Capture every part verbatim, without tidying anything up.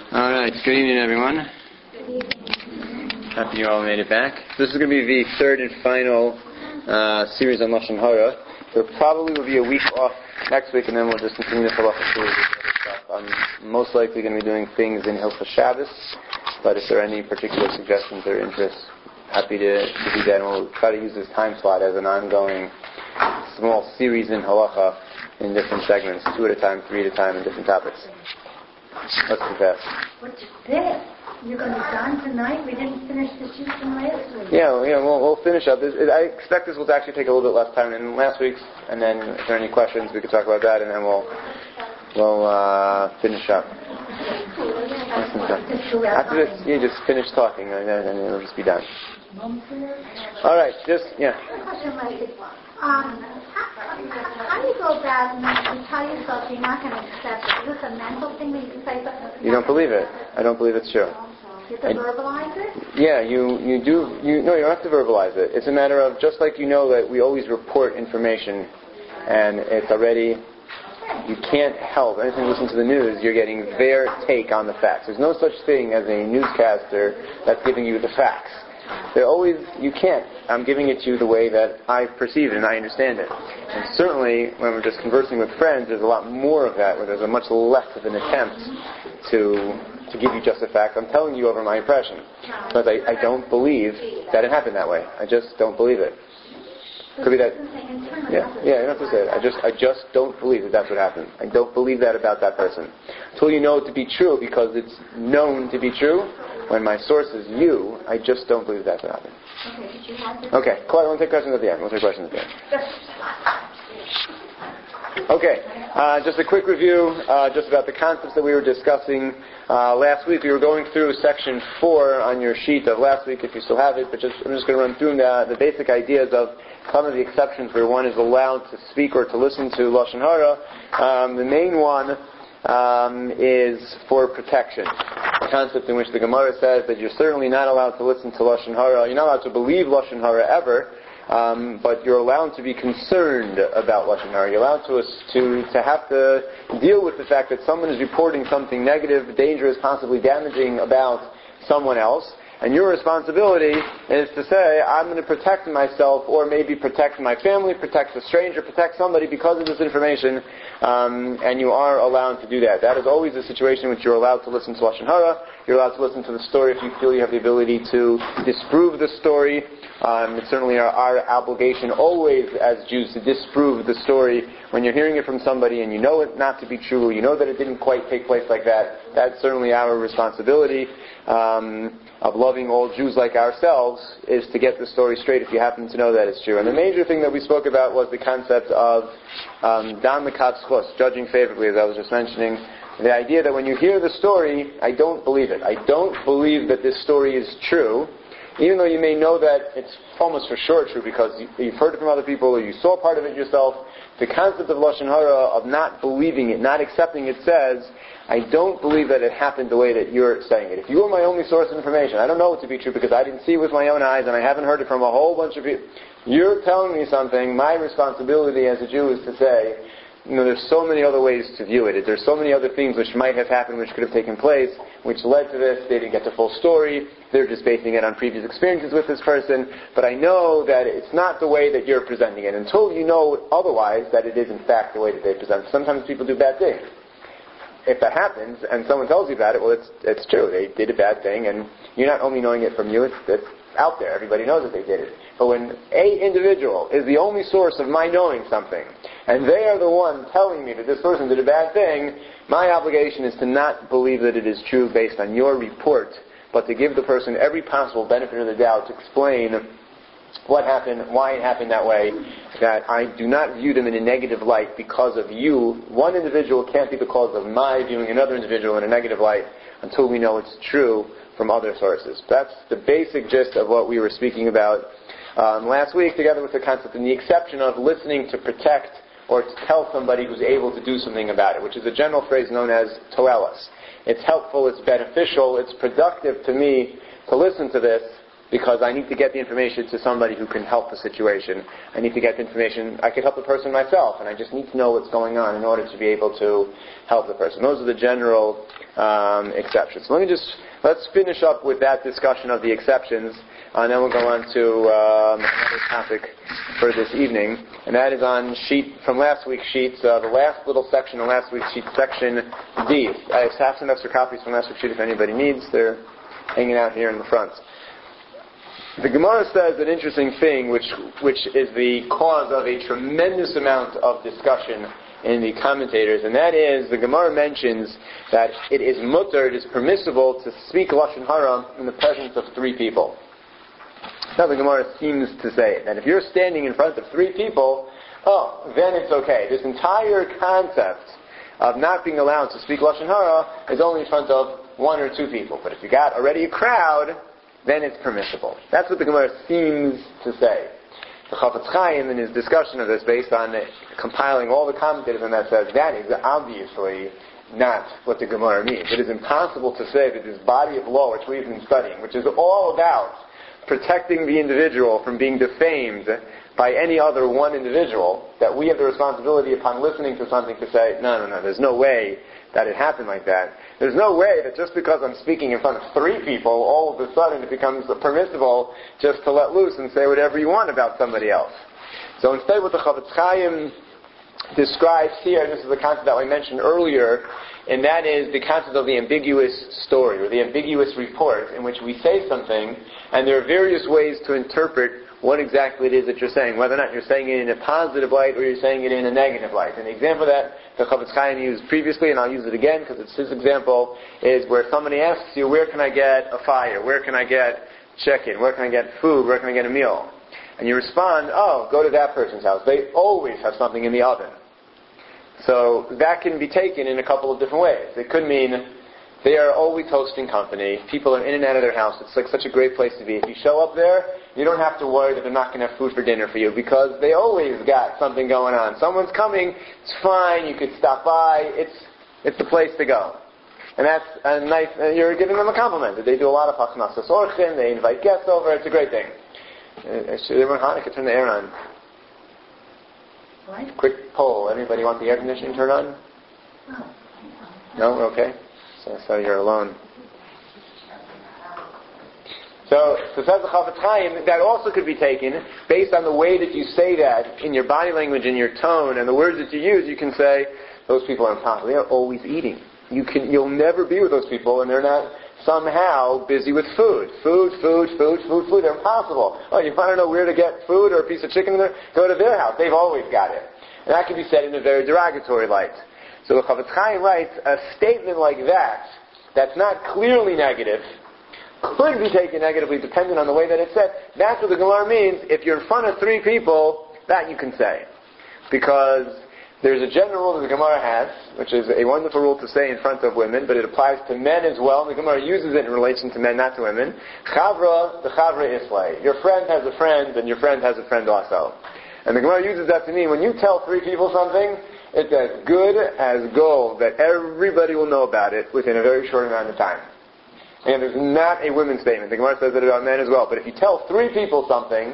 All right. Good evening, everyone. Happy you all made it back. This is going to be the third and final uh, series on Lashon Hara. There probably will be a week off next week, and then we'll just continue the halacha series with other stuff. I'm most likely going to be doing things in Hilchos Shabbos, but if there are any particular suggestions or interests, happy to, to do that. And we'll try to use this time slot as an ongoing small series in halacha in different segments, two at a time, three at a time, in different topics. Let's do that. What's this? You're going to be done tonight? We didn't finish the sheet from last week. Yeah, well, yeah, we'll, we'll finish up. This, I expect this will actually take a little bit less time than last week's, and then if there are any questions, we could talk about that, and then we'll we'll uh, finish up. After this, you just finish talking, and then and it'll just be done. All right, just yeah. Um, how, how do you go about when you tell yourself you're not going to accept it? Is this a mental thing that you can say something? You don't believe it. I don't believe it's true. You have to verbalize it? Yeah, you, you do. You no, you don't have to verbalize it. It's a matter of just like you know that we always report information, and it's already. You can't help. Anytime you listen to the news, you're getting their take on the facts. There's no such thing as a newscaster that's giving you the facts. They're always, you can't. I'm giving it to you the way that I perceive it and I understand it. And certainly, when we're just conversing with friends, there's a lot more of that, where there's a much less of an attempt to to give you just the facts. I'm telling you over my impression. Because I, I don't believe that it happened that way. I just don't believe it. Could be that. Yeah, yeah, you don't have to say it. I just, I just don't believe that that's what happened. I don't believe that about that person. Until you know it to be true, because it's known to be true. When my source is you, I just don't believe that's what happened. Okay, did you have this? Okay, Claudia, we'll take questions at the end. We'll take questions at the end. Okay, uh, just a quick review, uh, just about the concepts that we were discussing uh, last week. We were going through section four on your sheet of last week, if you still have it, but just I'm just going to run through the, the basic ideas of some of the exceptions where one is allowed to speak or to listen to Lashon Hara. Um, the main one um, is for protection. The concept in which the Gemara says that you're certainly not allowed to listen to Lashon Hara, you're not allowed to believe Lashon Hara ever, um, but you're allowed to be concerned about Lashon Hara. You're allowed to, to, to have to deal with the fact that someone is reporting something negative, dangerous, possibly damaging about someone else. And your responsibility is to say, I'm going to protect myself, or maybe protect my family, protect a stranger, protect somebody because of this information, um, and you are allowed to do that. That is always a situation in which you're allowed to listen to Lashon Hara. You're allowed to listen to the story if you feel you have the ability to disprove the story. Um, it's certainly our, our obligation always as Jews to disprove the story when you're hearing it from somebody and you know it not to be true, you know that it didn't quite take place like that. That's certainly our responsibility. Um, of loving all Jews like ourselves is to get the story straight if you happen to know that it's true. And the major thing that we spoke about was the concept of um, Dan Mekav Schus, judging favorably, as I was just mentioning. The idea that when you hear the story, I don't believe it. I don't believe that this story is true, even though you may know that it's almost for sure true because you've heard it from other people or you saw part of it yourself. The concept of Lashon Hara, of not believing it, not accepting it, says, I don't believe that it happened the way that you're saying it. If you were my only source of information, I don't know it to be true because I didn't see it with my own eyes and I haven't heard it from a whole bunch of people. You're telling me something. My responsibility as a Jew is to say, you know, there's so many other ways to view it. There's so many other things which might have happened, which could have taken place, which led to this. They didn't get the full story. They're just basing it on previous experiences with this person. But I know that it's not the way that you're presenting it. Until you know otherwise, that it is in fact the way that they present it. Sometimes people do bad things. If that happens, and someone tells you about it, well, it's it's true. They did a bad thing, and you're not only knowing it from you, it's, it's out there. Everybody knows that they did it. But when a individual is the only source of my knowing something, and they are the one telling me that this person did a bad thing, my obligation is to not believe that it is true based on your report, but to give the person every possible benefit of the doubt to explain what happened, why it happened that way, that I do not view them in a negative light because of you. One individual can't be the cause of my viewing another individual in a negative light until we know it's true from other sources. That's the basic gist of what we were speaking about um, last week, together with the concept and the exception of listening to protect or to tell somebody who's able to do something about it, which is a general phrase known as toelos. It's helpful, it's beneficial, it's productive to me to listen to this, because I need to get the information to somebody who can help the situation. I need to get the information. I could help the person myself, and I just need to know what's going on in order to be able to help the person. Those are the general um, exceptions. So let me just, let's finish up with that discussion of the exceptions, and then we'll go on to um, another topic for this evening, and that is on sheet, from last week's sheets, uh, the last little section on last week's sheet, section D. I have some extra copies from last week's sheet if anybody needs. They're hanging out here in the front. The Gemara says an interesting thing, which which is the cause of a tremendous amount of discussion in the commentators, and that is the Gemara mentions that it is mutter, it is permissible to speak Lashon Hara in the presence of three people. Now the Gemara seems to say that if you're standing in front of three people, oh, then it's okay. This entire concept of not being allowed to speak Lashon Hara is only in front of one or two people. But if you got already a crowd, then it's permissible. That's what the Gemara seems to say. The Chafetz Chaim, in his discussion of this, based on compiling all the commentators on that, says that is obviously not what the Gemara means. It is impossible to say that this body of law which we've been studying, which is all about protecting the individual from being defamed by any other one individual, that we have the responsibility upon listening to something to say, no, no, no, there's no way that it happened like that. There's no way that just because I'm speaking in front of three people, all of a sudden it becomes permissible just to let loose and say whatever you want about somebody else. So instead what the Chafetz Chaim describes here, and this is the concept that I mentioned earlier, and that is the concept of the ambiguous story, or the ambiguous report, in which we say something, and there are various ways to interpret what exactly it is that you're saying, whether or not you're saying it in a positive light or you're saying it in a negative light. And the example that the Chafetz Chaim used previously, and I'll use it again because it's his example, is where somebody asks you, where can I get a fire? Where can I get chicken? Where can I get food? Where can I get a meal? And you respond, oh, go to that person's house. They always have something in the oven. So that can be taken in a couple of different ways. It could mean they are always hosting company. People are in and out of their house. It's like such a great place to be. If you show up there, you don't have to worry that they're not going to have food for dinner for you, because they always got something going on. Someone's coming, it's fine, you could stop by, it's it's the place to go. And that's a nice, uh, you're giving them a compliment. They do a lot of Hachmasas Orchim, they invite guests over, it's a great thing. Uh, should everyone Hanukkah turn the air on? What? Quick poll, everybody want the air conditioning turned on? No? Okay. So, so you're alone. So, so says the Chafetz Chaim, that also could be taken based on the way that you say that in your body language, in your tone, and the words that you use. You can say, those people are impossible. They are always eating. You can, you'll never be with those people, and they're not somehow busy with food. Food, food, food, food, food. They're impossible. Oh, you want to know where to get food or a piece of chicken there? Go to their house. They've always got it. And that can be said in a very derogatory light. So the Chafetz Chaim writes, a statement like that, that's not clearly negative, could be taken negatively depending on the way that it's said. That's what the Gemara means. If you're in front of three people, that you can say. Because there's a general rule that the Gemara has, which is a wonderful rule to say in front of women, but it applies to men as well. The Gemara uses it in relation to men, not to women. Chavra, the Chavra Islay. Your friend has a friend, and your friend has a friend also. And the Gemara uses that to mean when you tell three people something, it's as good as gold that everybody will know about it within a very short amount of time. And there's not a women's statement. The Gemara says it about men as well. But if you tell three people something,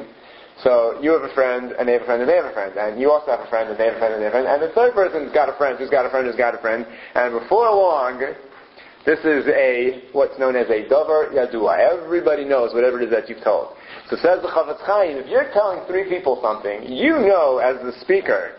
so you have a friend, and they have a friend, and they have a friend, and you also have a friend, and they have a friend, and they have a friend, and the third person's got a friend, who's got a friend, who's got a friend, and before long, this is a, what's known as a davar yadua. Everybody knows whatever it is that you've told. So says the Chafetz Chaim, if you're telling three people something, you know as the speaker,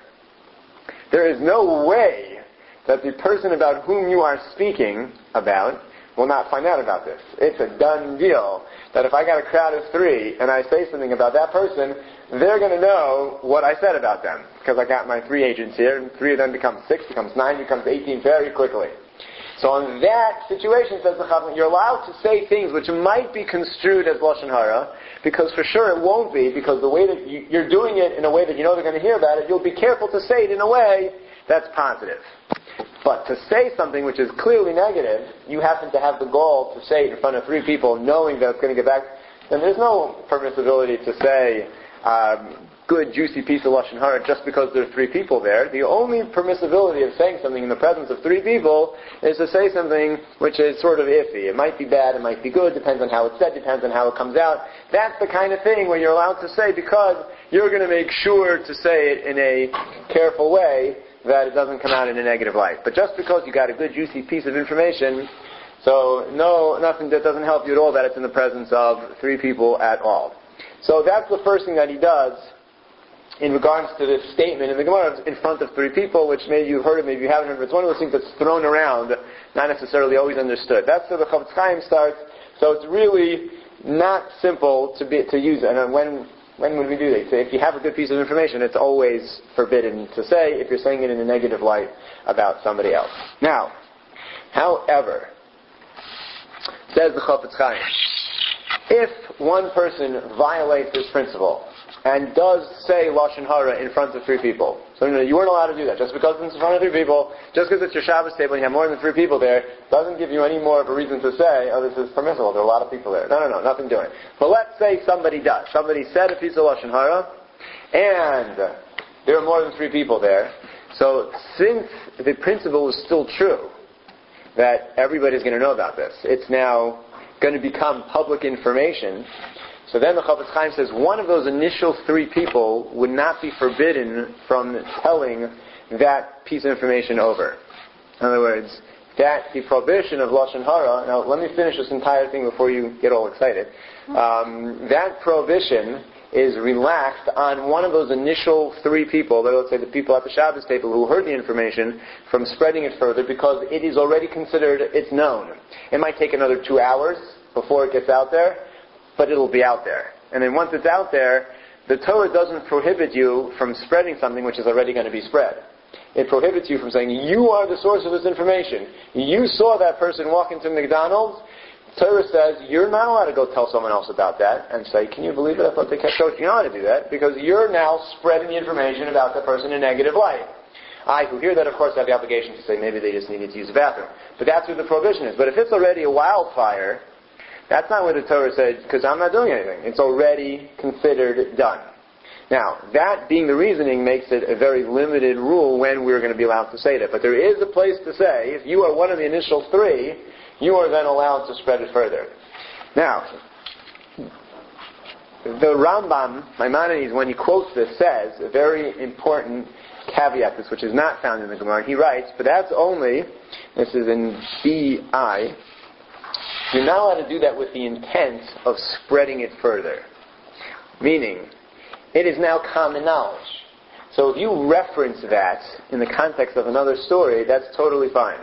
there is no way that the person about whom you are speaking about will not find out about this. It's a done deal that if I got a crowd of three and I say something about that person, they're going to know what I said about them, because I got my three agents here, and three of them becomes six, becomes nine, becomes eighteen very quickly. So in that situation, says the Chafetz, you're allowed to say things which might be construed as Lashon Hara, because for sure it won't be, because the way that you, you're doing it in a way that you know they're going to hear about it, you'll be careful to say it in a way that's positive. But to say something which is clearly negative, you happen to have the gall to say it in front of three people, knowing that it's going to get back, then there's no permissibility to say, um, good, juicy piece of Lashon Hara just because there are three people there. The only permissibility of saying something in the presence of three people is to say something which is sort of iffy. It might be bad, it might be good, depends on how it's said, depends on how it comes out. That's the kind of thing where you're allowed to say because you're going to make sure to say it in a careful way that it doesn't come out in a negative light. But just because you got a good, juicy piece of information, so no, nothing that doesn't help you at all that it's in the presence of three people at all. So that's the first thing that he does in regards to this statement in the Gemara in front of three people, which maybe you've heard of, maybe you haven't heard of. It's one of those things that's thrown around, not necessarily always understood. That's where the Chofetz Chaim starts. So it's really not simple to be to use it. And when when would we do that? So if you have a good piece of information, it's always forbidden to say if you're saying it in a negative light about somebody else. Now, however, says the Chofetz Chaim, if one person violates this principle and does say Lashon Hara in front of three people, so you, know, you weren't allowed to do that. Just because it's in front of three people, just because it's your Shabbos table and you have more than three people there, doesn't give you any more of a reason to say, oh, this is permissible, there are a lot of people there. No, no, no, nothing doing. But let's say somebody does. Somebody said a piece of Lashon Hara, and there are more than three people there. So since the principle is still true, that everybody's going to know about this, it's now going to become public information. So then the Chofetz Chaim says one of those initial three people would not be forbidden from telling that piece of information over. In other words, that the prohibition of Lashon Hara, now let me finish this entire thing before you get all excited. Um, that prohibition is relaxed on one of those initial three people, let's say the people at the Shabbos table who heard the information, from spreading it further because it is already considered, it's known. It might take another two hours before it gets out there, but it'll be out there. And then once it's out there, the Torah doesn't prohibit you from spreading something which is already going to be spread. It prohibits you from saying, you are the source of this information. You saw that person walk into McDonald's. Torah says, you're not allowed to go tell someone else about that and say, can you believe it? I thought they kept coaching you on to do that, because you're now spreading the information about that person in a negative light. I, who hear that, of course, have the obligation to say maybe they just needed to use the bathroom. But that's where the prohibition is. But if it's already a wildfire, that's not what the Torah said, because I'm not doing anything. It's already considered done. Now, that being the reasoning makes it a very limited rule when we're going to be allowed to say that. But there is a place to say, if you are one of the initial three, you are then allowed to spread it further. Now, the Rambam, Maimonides, when he quotes this, says a very important caveat, this which is not found in the Gemara. He writes, but that's only, this is in B I, you're not allowed to do that with the intent of spreading it further. Meaning, it is now common knowledge. So if you reference that in the context of another story, that's totally fine.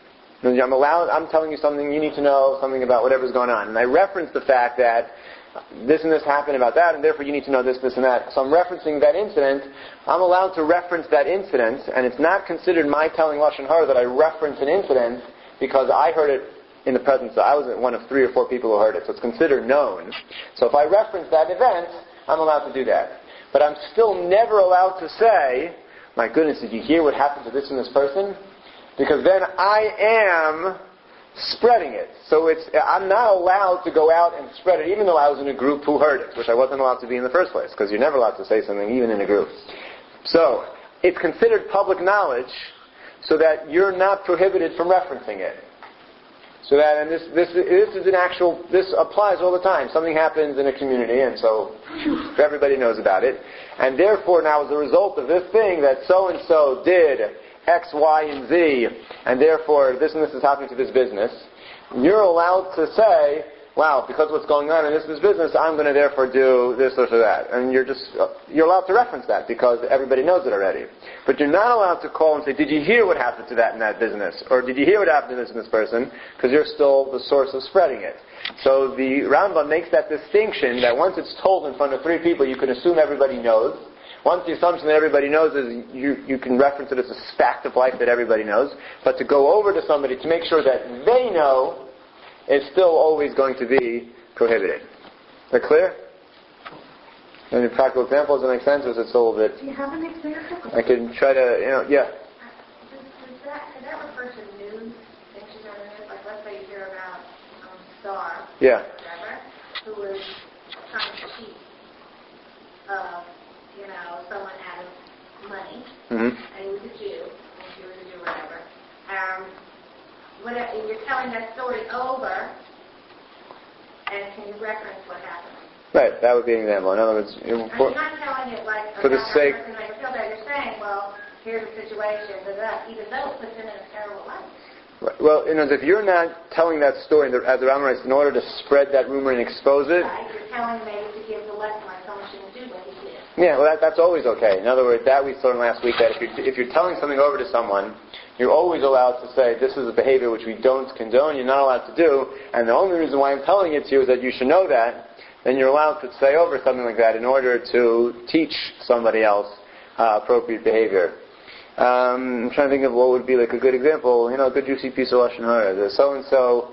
I'm allowed, I'm telling you something, you need to know something about whatever's going on. And I reference the fact that this and this happened about that, and therefore you need to know this, this, and that. So I'm referencing that incident. I'm allowed to reference that incident, and it's not considered my telling Lashon Hara that I reference an incident because I heard it in the presence of, I was one of three or four people who heard it. So it's considered known. So if I reference that event, I'm allowed to do that. But I'm still never allowed to say, my goodness, did you hear what happened to this and this person? Because then I am spreading it. So it's I'm not allowed to go out and spread it, even though I was in a group who heard it, which I wasn't allowed to be in the first place, because you're never allowed to say something, even in a group. So it's considered public knowledge, so that you're not prohibited from referencing it. So that, and this this this is an actual, this applies all the time. Something happens in a community, and so everybody knows about it. And therefore, now as a result of this thing that so and so did X, Y, and Z, and therefore this and this is happening to this business, you're allowed to say, wow, because what's going on in this, this business, I'm going to therefore do this or that. And you're just, you're allowed to reference that because everybody knows it already. But you're not allowed to call and say, did you hear what happened to that in that business? Or did you hear what happened to this and this person? Because you're still the source of spreading it. So the Rambam makes that distinction that once it's told in front of three people, you can assume everybody knows. Once the assumption that everybody knows is you, you can reference it as a fact of life that everybody knows. But to go over to somebody to make sure that they know is still always going to be prohibited. Is that clear? Any practical examples that make sense? Or is it still a bit? Do you have an example? I can try to, you know, yeah. Does, does that, does that refer to news things on the news? Like, let's say you hear about um, Star, yeah. or whatever, who was trying to cheat uh, you know, someone out of money, Mm-hmm. and he was a Jew, and she was a Jew, whatever. Um, whatever, you're telling that story over, and can you reference what happened? Right, that would be an example. In other words, you know, And for, you're not telling it like for the about sake- that person like feel that. You're saying, well, here's the situation, blah, blah, even though it puts him in a terrible light. right, well, you know, if you're not telling that story as the Rambam writes in order to spread that rumor and expose it, Right? You're telling maybe to give the lesson like someone shouldn't do what he did. yeah, well, that, that's always okay. In other words, that we learned last week that if you're, if you're telling something over to someone, you're always allowed to say, this is a behavior which we don't condone, you're not allowed to do, and the only reason why I'm telling it to you is that you should know that, then you're allowed to say over something like that in order to teach somebody else uh, appropriate behavior. Um, I'm trying to think of what would be like a good example, you know, a good juicy piece of Lashon Hara. The so-and-so,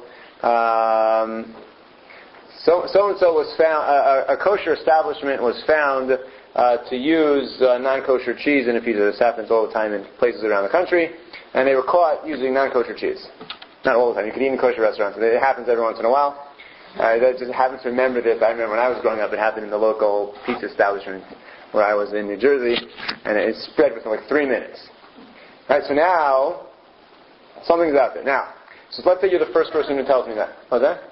um, so, so-and-so was found, uh, a kosher establishment was found uh, to use uh, non-kosher cheese in a pizza. This happens all the time in places around the country, and they were caught using non-kosher cheese. Not all the time. You could eat in kosher restaurants. It happens every once in a while. I uh, just happen to remember this. I remember when I was growing up, it happened in the local pizza establishment where I was in New Jersey, and it spread within like three minutes. All right, so now, something's out there. Now, so let's say you're the first person who tells me that. What's that?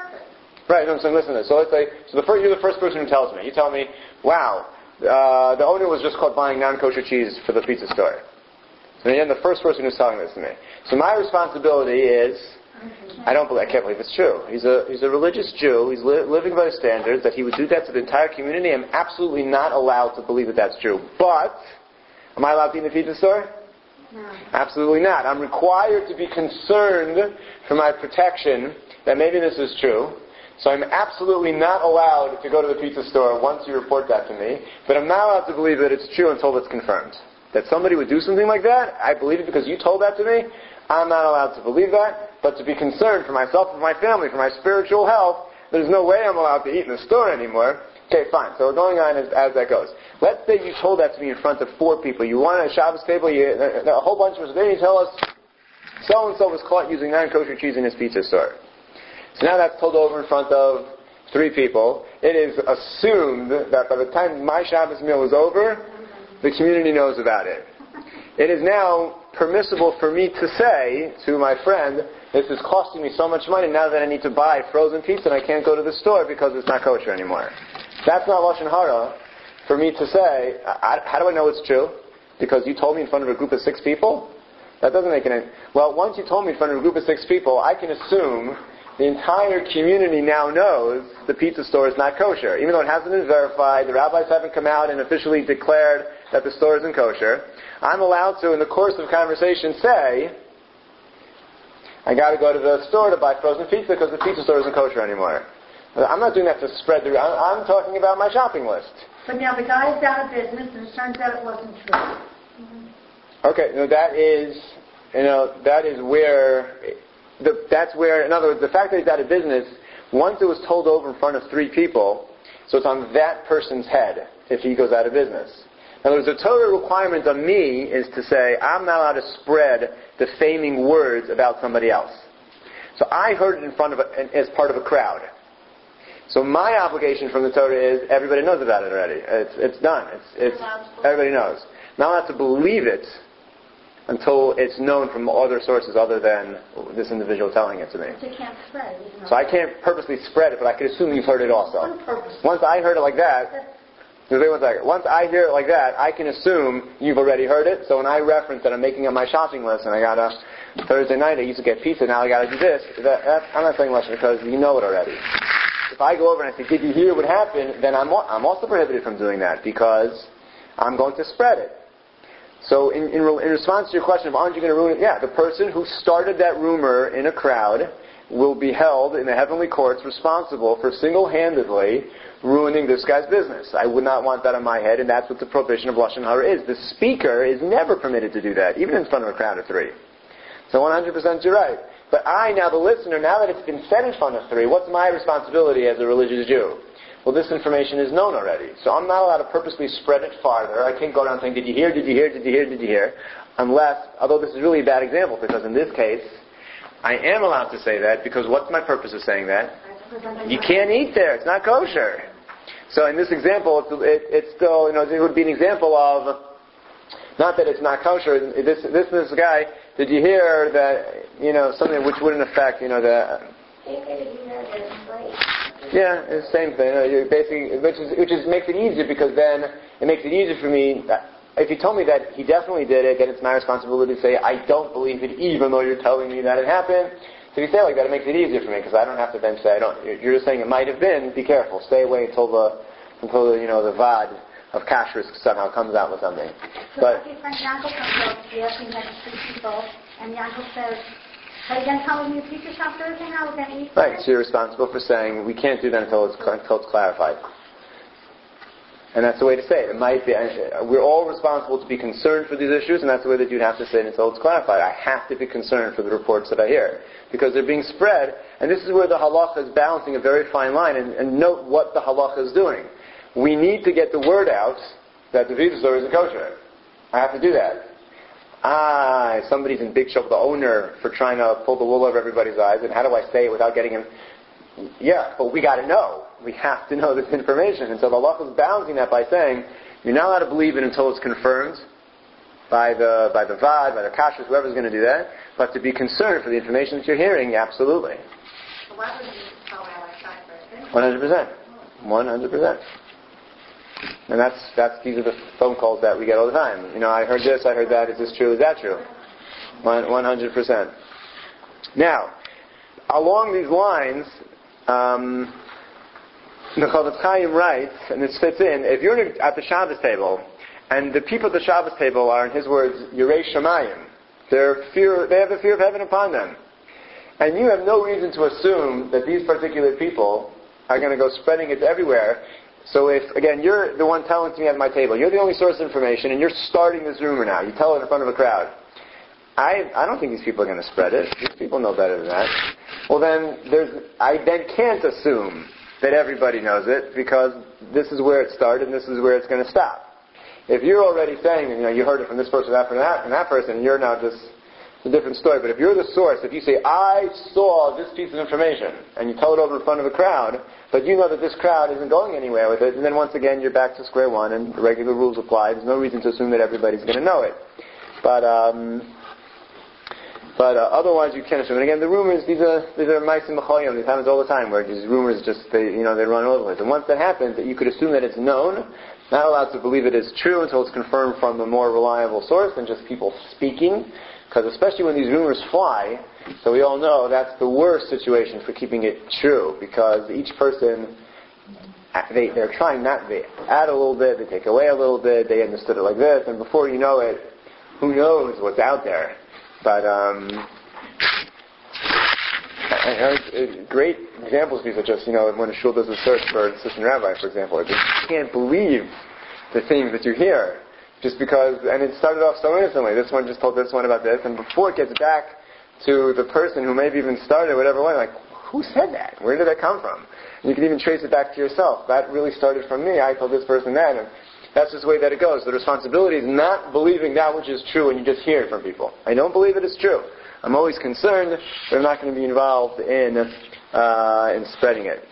Right, no, so listen to this. So let's say, so the first, you're the first person who tells me. You tell me, wow, uh, the owner was just caught buying non-kosher cheese for the pizza store. So then you're the first person who's telling this to me. So my responsibility is, I don't believe, I can't believe it's true. He's a he's a religious Jew. He's li- living by the standards that he would do that to the entire community. I'm absolutely not allowed to believe that that's true. But am I allowed to eat in the pizza store? No. Absolutely not. I'm required to be concerned for my protection that maybe this is true. So I'm absolutely not allowed to go to the pizza store once you report that to me. But I'm not allowed to believe that it's true until it's confirmed. That somebody would do something like that, I believe it because you told that to me. I'm not allowed to believe that. But to be concerned for myself and my family, for my spiritual health, there's no way I'm allowed to eat in the store anymore. Okay, fine. So we're going on as, as that goes. Let's say you told that to me in front of four people. You want a Shabbos table, you, a whole bunch of us there, you tell us, so-and-so was caught using non-kosher cheese in his pizza store. So now that's told over in front of three people. It is assumed that by the time my Shabbos meal is over, the community knows about it. It is now permissible for me to say to my friend, this is costing me so much money now that I need to buy frozen pizza and I can't go to the store because it's not kosher anymore. That's not Lashon Hara for me to say, I, how do I know it's true? Because you told me in front of a group of six people? That doesn't make any... Well, once you told me in front of a group of six people, I can assume the entire community now knows the pizza store is not kosher. Even though it hasn't been verified, the rabbis haven't come out and officially declared that the store isn't kosher, I'm allowed to, in the course of conversation, say, I got to go to the store to buy frozen pizza because the pizza store isn't kosher anymore. I'm not doing that to spread the... I'm talking about my shopping list. But now the guy's out of business, and it turns out it wasn't true. Mm-hmm. Okay, no, that is, you know, that is where, the, that's where, in other words, the fact that he's out of business, once it was told over in front of three people, so it's on that person's head if he goes out of business. In other words, the Torah requirement on me is to say, I'm not allowed to spread defaming words about somebody else. So I heard it in front of a, as part of a crowd. So my obligation from the Torah is everybody knows about it already. It's it's done. It's it's everybody knows. Not allowed to believe it until it's known from other sources other than this individual telling it to me. So you can't spread it. You know? So I can't purposely spread it, but I can assume you've heard it also. On purpose. Once I heard it like that, so wait one second. Once I hear it like that, I can assume you've already heard it. So when I reference that I'm making up my shopping list and I got a Thursday night I used to get pizza, now I got to do this. That, that, I'm not saying much because you know it already. If I go over and I say, did you hear what happened? Then I'm I'm also prohibited from doing that because I'm going to spread it. So in, in, in response to your question of aren't you going to ruin it? Yeah, the person who started that rumor in a crowd will be held in the heavenly courts responsible for single-handedly ruining this guy's business. I would not want that on my head, and that's what the prohibition of Lashon Hara is. The speaker is never permitted to do that, even in front of a crowd of three. So one hundred percent you're right. But I, now the listener, now that it's been said in front of three, what's my responsibility as a religious Jew? Well, this information is known already. So I'm not allowed to purposely spread it farther. I can't go around saying, did you hear, did you hear, did you hear, did you hear? Unless, although this is really a bad example, because in this case, I am allowed to say that, because what's my purpose of saying that? You can't eat there. It's not kosher. So in this example, it's, it, it's still, you know, it would be an example of, not that it's not kosher. This, this, this guy, did you hear that, you know, something which wouldn't affect, you know, the... Yeah, it's the same thing. You know, you're basically, which is, which is makes it easier because then it makes it easier for me. If you told me that he definitely did it, then it's my responsibility to say I don't believe it, even though you're telling me that it happened. So if you say it like that, it makes it easier for me because I don't have to then say I don't. You're just saying it might have been. Be careful. Stay away until the until the, you know the vad of kashrus somehow comes out with something. So but if your friend Yankel comes up to you, he has three people, and Yankel says, "Are you going to tell me your future shop Thursday now? We're going to eat." Right. So you're responsible for saying we can't do that until it's until it's clarified. And that's the way to say it. It might be. We're all responsible to be concerned for these issues, and that's the way that you'd have to say it until it's clarified. I have to be concerned for the reports that I hear because they're being spread, and this is where the halacha is balancing a very fine line. And, and note what the halacha is doing. We need to get the word out that the pizza store isn't kosher. I have to do that. Ah, somebody's in big trouble, the owner, for trying to pull the wool over everybody's eyes. And how do I say it without getting him? Yeah, but we got to know. We have to know this information. And so the halacha is balancing that by saying, you're not allowed to believe it until it's confirmed by the by the vad, by the kashrus, whoever's going to do that. But to be concerned for the information that you're hearing, absolutely. So why wouldn't you tell Rabbi Stein first? One hundred percent. One hundred percent. And that's that's these are the phone calls that we get all the time. You know, I heard this, I heard that. Is this true? Is that true? One one hundred percent. Now, along these lines, um, the Chofetz Chaim writes, and this fits in. If you're at the Shabbos table, and the people at the Shabbos table are, in his words, Yirei Shamayim, they're fear, they have the fear of heaven upon them, and you have no reason to assume that these particular people are going to go spreading it everywhere. So if, again, you're the one telling it to me at my table, you're the only source of information, and you're starting this rumor now, you tell it in front of a crowd, I I don't think these people are going to spread it. These people know better than that. Well then, there's I then can't assume that everybody knows it, because this is where it started, and this is where it's going to stop. If you're already saying, you know, you heard it from this person, that from that, from that person, and you're now just, it's a different story. But if you're the source, if you say, I saw this piece of information, and you tell it over in front of a crowd, but you know that this crowd isn't going anywhere with it, and then once again you're back to square one, and regular rules apply. There's no reason to assume that everybody's going to know it. But um, but uh, otherwise you can't assume. And again, the rumors, these are these are ma'asim b'chol. This happens all the time, where these rumors just they you know they run all over the place. And once that happens, that you could assume that it's known. Not allowed to believe it is true until it's confirmed from a more reliable source than just people speaking. Because especially when these rumors fly, so we all know that's the worst situation for keeping it true. Because each person, they, they're trying not, they add a little bit, they take away a little bit, they understood it like this, and before you know it, who knows what's out there. But, um... I heard great examples. People just, you know, when a shul does a search for an assistant rabbi, for example, you can't believe the things that you hear, just because. And it started off so innocently. This one just told this one about this, and before it gets back to the person who maybe even started whatever way, like, who said that? Where did that come from? And you can even trace it back to yourself. That really started from me. I told this person that, and that's just the way that it goes. The responsibility is not believing that which is true, and you just hear it from people. I don't believe it is true. I'm always concerned that I'm not going to be involved in uh, in spreading it.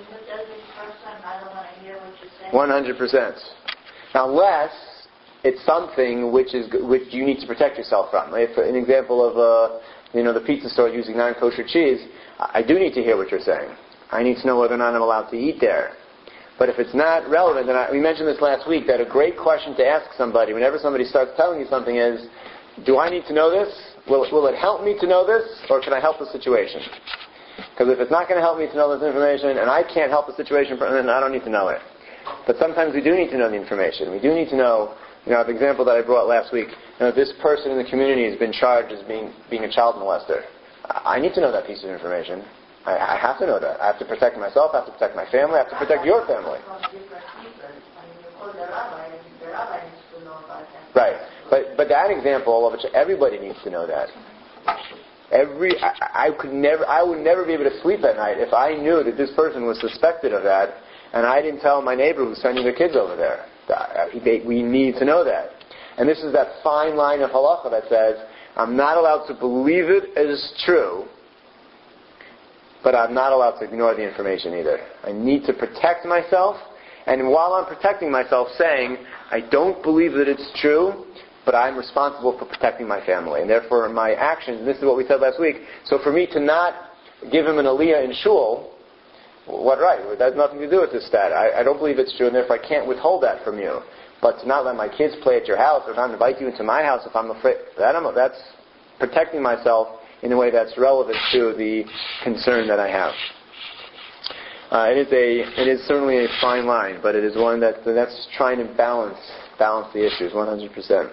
One hundred percent. Unless it's something which is which you need to protect yourself from. If an example of uh, you know the pizza store using non-kosher cheese, I do need to hear what you're saying. I need to know whether or not I'm allowed to eat there. But if it's not relevant, then I, we mentioned this last week, that a great question to ask somebody whenever somebody starts telling you something is, do I need to know this? Will it, will it help me to know this, or can I help the situation? Because if it's not going to help me to know this information, and I can't help the situation, then I don't need to know it. But sometimes we do need to know the information. We do need to know, you know, the example that I brought last week, you know, this person in the community has been charged as being being a child molester. I need to know that piece of information. I, I have to know that. I have to protect myself, I have to protect my family, I have to protect your family. Right. But but that example of which everybody needs to know that. Every I, I could never I would never be able to sleep at night if I knew that this person was suspected of that, and I didn't tell my neighbor who's sending their kids over there. We need to know that. And this is that fine line of halacha that says, I'm not allowed to believe it as true, but I'm not allowed to ignore the information either. I need to protect myself, And while I'm protecting myself, saying, I don't believe that it's true, but I'm responsible for protecting my family. And therefore my actions, and this is what we said last week, so for me to not give him an aliyah in shul, what right? That has nothing to do with this stat. I, I don't believe it's true, and therefore I can't withhold that from you. But to not let my kids play at your house, or not invite you into my house if I'm afraid, that I'm, that's protecting myself in a way that's relevant to the concern that I have. Uh, it is a, it is certainly a fine line, but it is one that that's trying to balance balance the issues one hundred percent.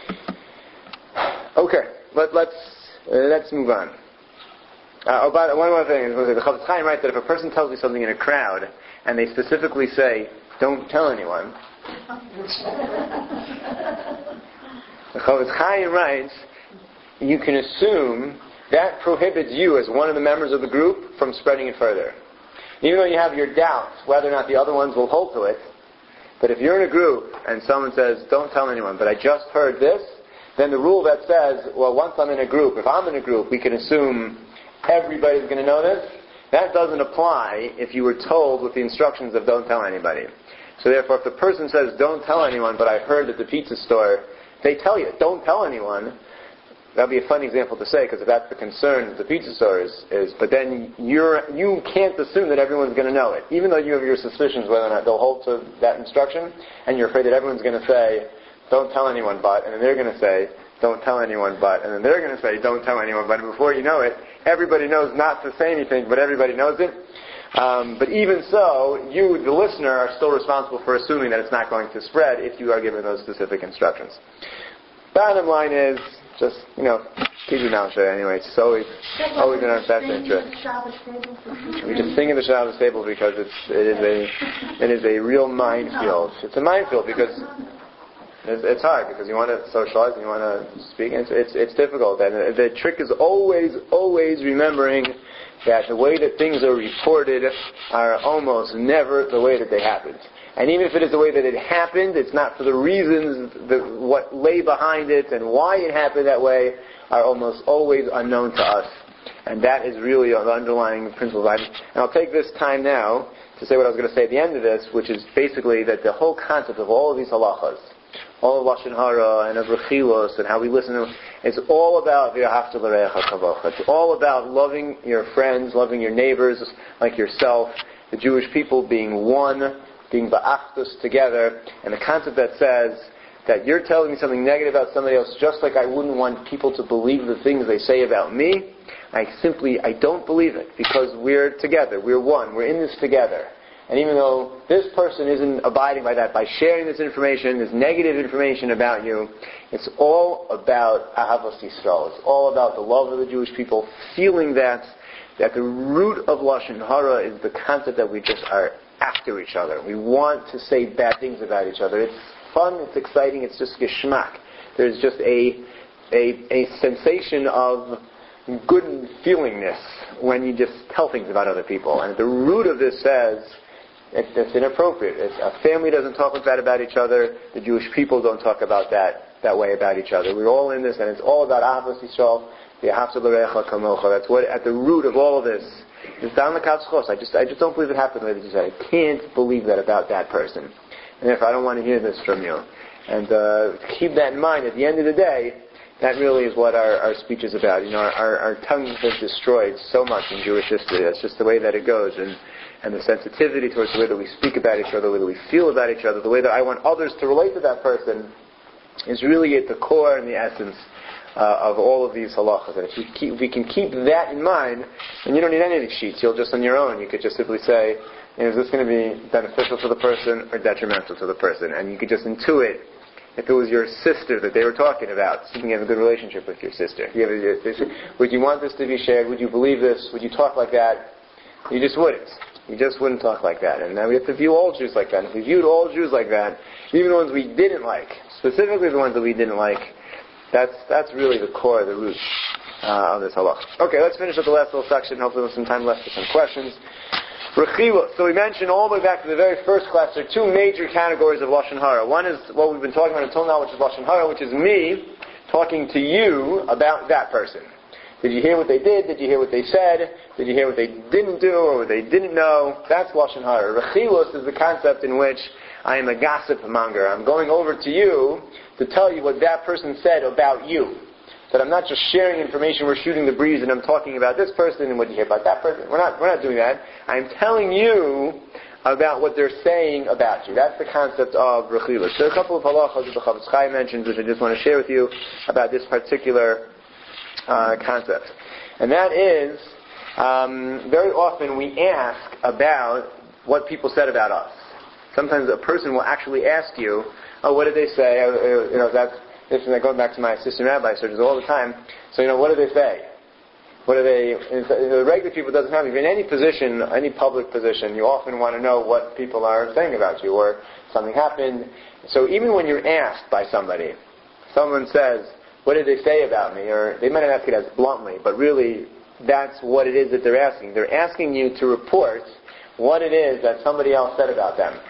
Okay, let, let's uh, let's move on. Uh, oh, but one more thing. The Chofetz Chaim writes that if a person tells you something in a crowd and they specifically say, "Don't tell anyone," the Chofetz Chaim writes, you can assume that prohibits you as one of the members of the group from spreading it further. Even though you have your doubts whether or not the other ones will hold to it, but if you're in a group and someone says, "Don't tell anyone, but I just heard this," then the rule that says, well, once I'm in a group, if I'm in a group, we can assume everybody's going to know this. That doesn't apply if you were told with the instructions of don't tell anybody. So therefore, if the person says, "Don't tell anyone, but I heard at the pizza store," they tell you, "Don't tell anyone." That would be a fun example to say, because if that's the concern of the pizza store is, is, but then you're, you can't assume that everyone's going to know it. Even though you have your suspicions whether or not they'll hold to that instruction, and you're afraid that everyone's going to say, "Don't tell anyone but," and then they're going to say, "Don't tell anyone but," and then they're going to say, "Don't tell anyone but," and before you know it, everybody knows not to say anything, but everybody knows it. Um, but even so, you, the listener, are still responsible for assuming that it's not going to spread if you are given those specific instructions. Bottom line is, just, you know, keep your mouth shut anyway. It's always, always in our best interest. We just sing in the Shabbos table because it's, it is a, it is a real minefield. It's a minefield because it's, it's hard, because you want to socialize and you want to speak, and it's, it's, it's difficult. And the trick is always, always remembering that the way that things are reported are almost never the way that they happened. And even if it is the way that it happened, it's not for the reasons, that what lay behind it and why it happened that way are almost always unknown to us. And that is really the underlying principle. And I'll take this time now to say what I was going to say at the end of this, which is basically that the whole concept of all of these halachas, all of Lashon Hara and of Rechilos and how we listen to them, it's all about V'ahavta l'reacha kavocha. It's all about loving your friends, loving your neighbors like yourself, the Jewish people being one, being ba'achdus together, and the concept that says that you're telling me something negative about somebody else just like I wouldn't want people to believe the things they say about me. I simply, I don't believe it, because we're together, we're one, we're in this together. And even though this person isn't abiding by that, by sharing this information, this negative information about you, it's all about Ahavas Yisrael. It's all about the love of the Jewish people, feeling that, that the root of Lashon Hara is the concept that we just are after each other. We want to say bad things about each other. It's fun, it's exciting, it's just geschmack. There's just a, a, a sensation of good feelingness when you just tell things about other people. And the root of this says, It's, it's inappropriate. It's, a family doesn't talk like that about each other. The Jewish people don't talk about that that way about each other. We're all in this, and it's all about Ahavas Yisrael, V'ahavta l'reacha kamocha. That's what at the root of all of this is down the katzchos. I just I just don't believe it happened the way that you said. I can't believe that about that person, and therefore I don't want to hear this from you. And uh, keep that in mind. At the end of the day, that really is what our, our speech is about. You know, our, our, our tongues have destroyed so much in Jewish history. That's just the way that it goes. And and the sensitivity towards the way that we speak about each other, the way that we feel about each other, the way that I want others to relate to that person is really at the core and the essence uh, of all of these halachas. And if we, keep, if we can keep that in mind, then you don't need any of these sheets. You'll just, on your own, you could just simply say, you know, is this going to be beneficial to the person or detrimental to the person? And you could just intuit, if it was your sister that they were talking about, assuming you have a good relationship with your sister, you have a, would you want this to be shared? Would you believe this? Would you talk like that? You just wouldn't. You just wouldn't talk like that. And now we have to view all Jews like that. And if we viewed all Jews like that, even the ones we didn't like, specifically the ones that we didn't like, that's that's really the core, the root uh, of this halach. Okay, let's finish up the last little section. Hopefully with some time left for some questions. Rechilos. So we mentioned all the way back to the very first class, there are two major categories of Lashon Hara. One is what we've been talking about until now, which is Lashon Hara, which is me talking to you about that person. Did you hear what they did? Did you hear what they said? Did you hear what they didn't do or what they didn't know? That's Lashon Hara. Rechilus is the concept in which I am a gossip monger. I'm going over to you to tell you what that person said about you. That I'm not just sharing information, we're shooting the breeze and I'm talking about this person and what you hear about that person. We're not, we're not doing that. I'm telling you about what they're saying about you. That's the concept of Rechilus. There are a couple of halachas that the Chavetz Chaim mentions which I just want to share with you about this particular uh, concept. And that is, um, very often we ask about what people said about us. Sometimes a person will actually ask you, oh, what did they say? Uh, you know, that's, this is going back to my assistant rabbi searches all the time. So, you know, what do they say? What do they, the regular people doesn't have, if you're in any position, any public position, you often want to know what people are saying about you, or something happened. So even when you're asked by somebody, someone says, what did they say about me? Or they might not ask it as bluntly, but really, that's what it is that they're asking. They're asking you to report what it is that somebody else said about them.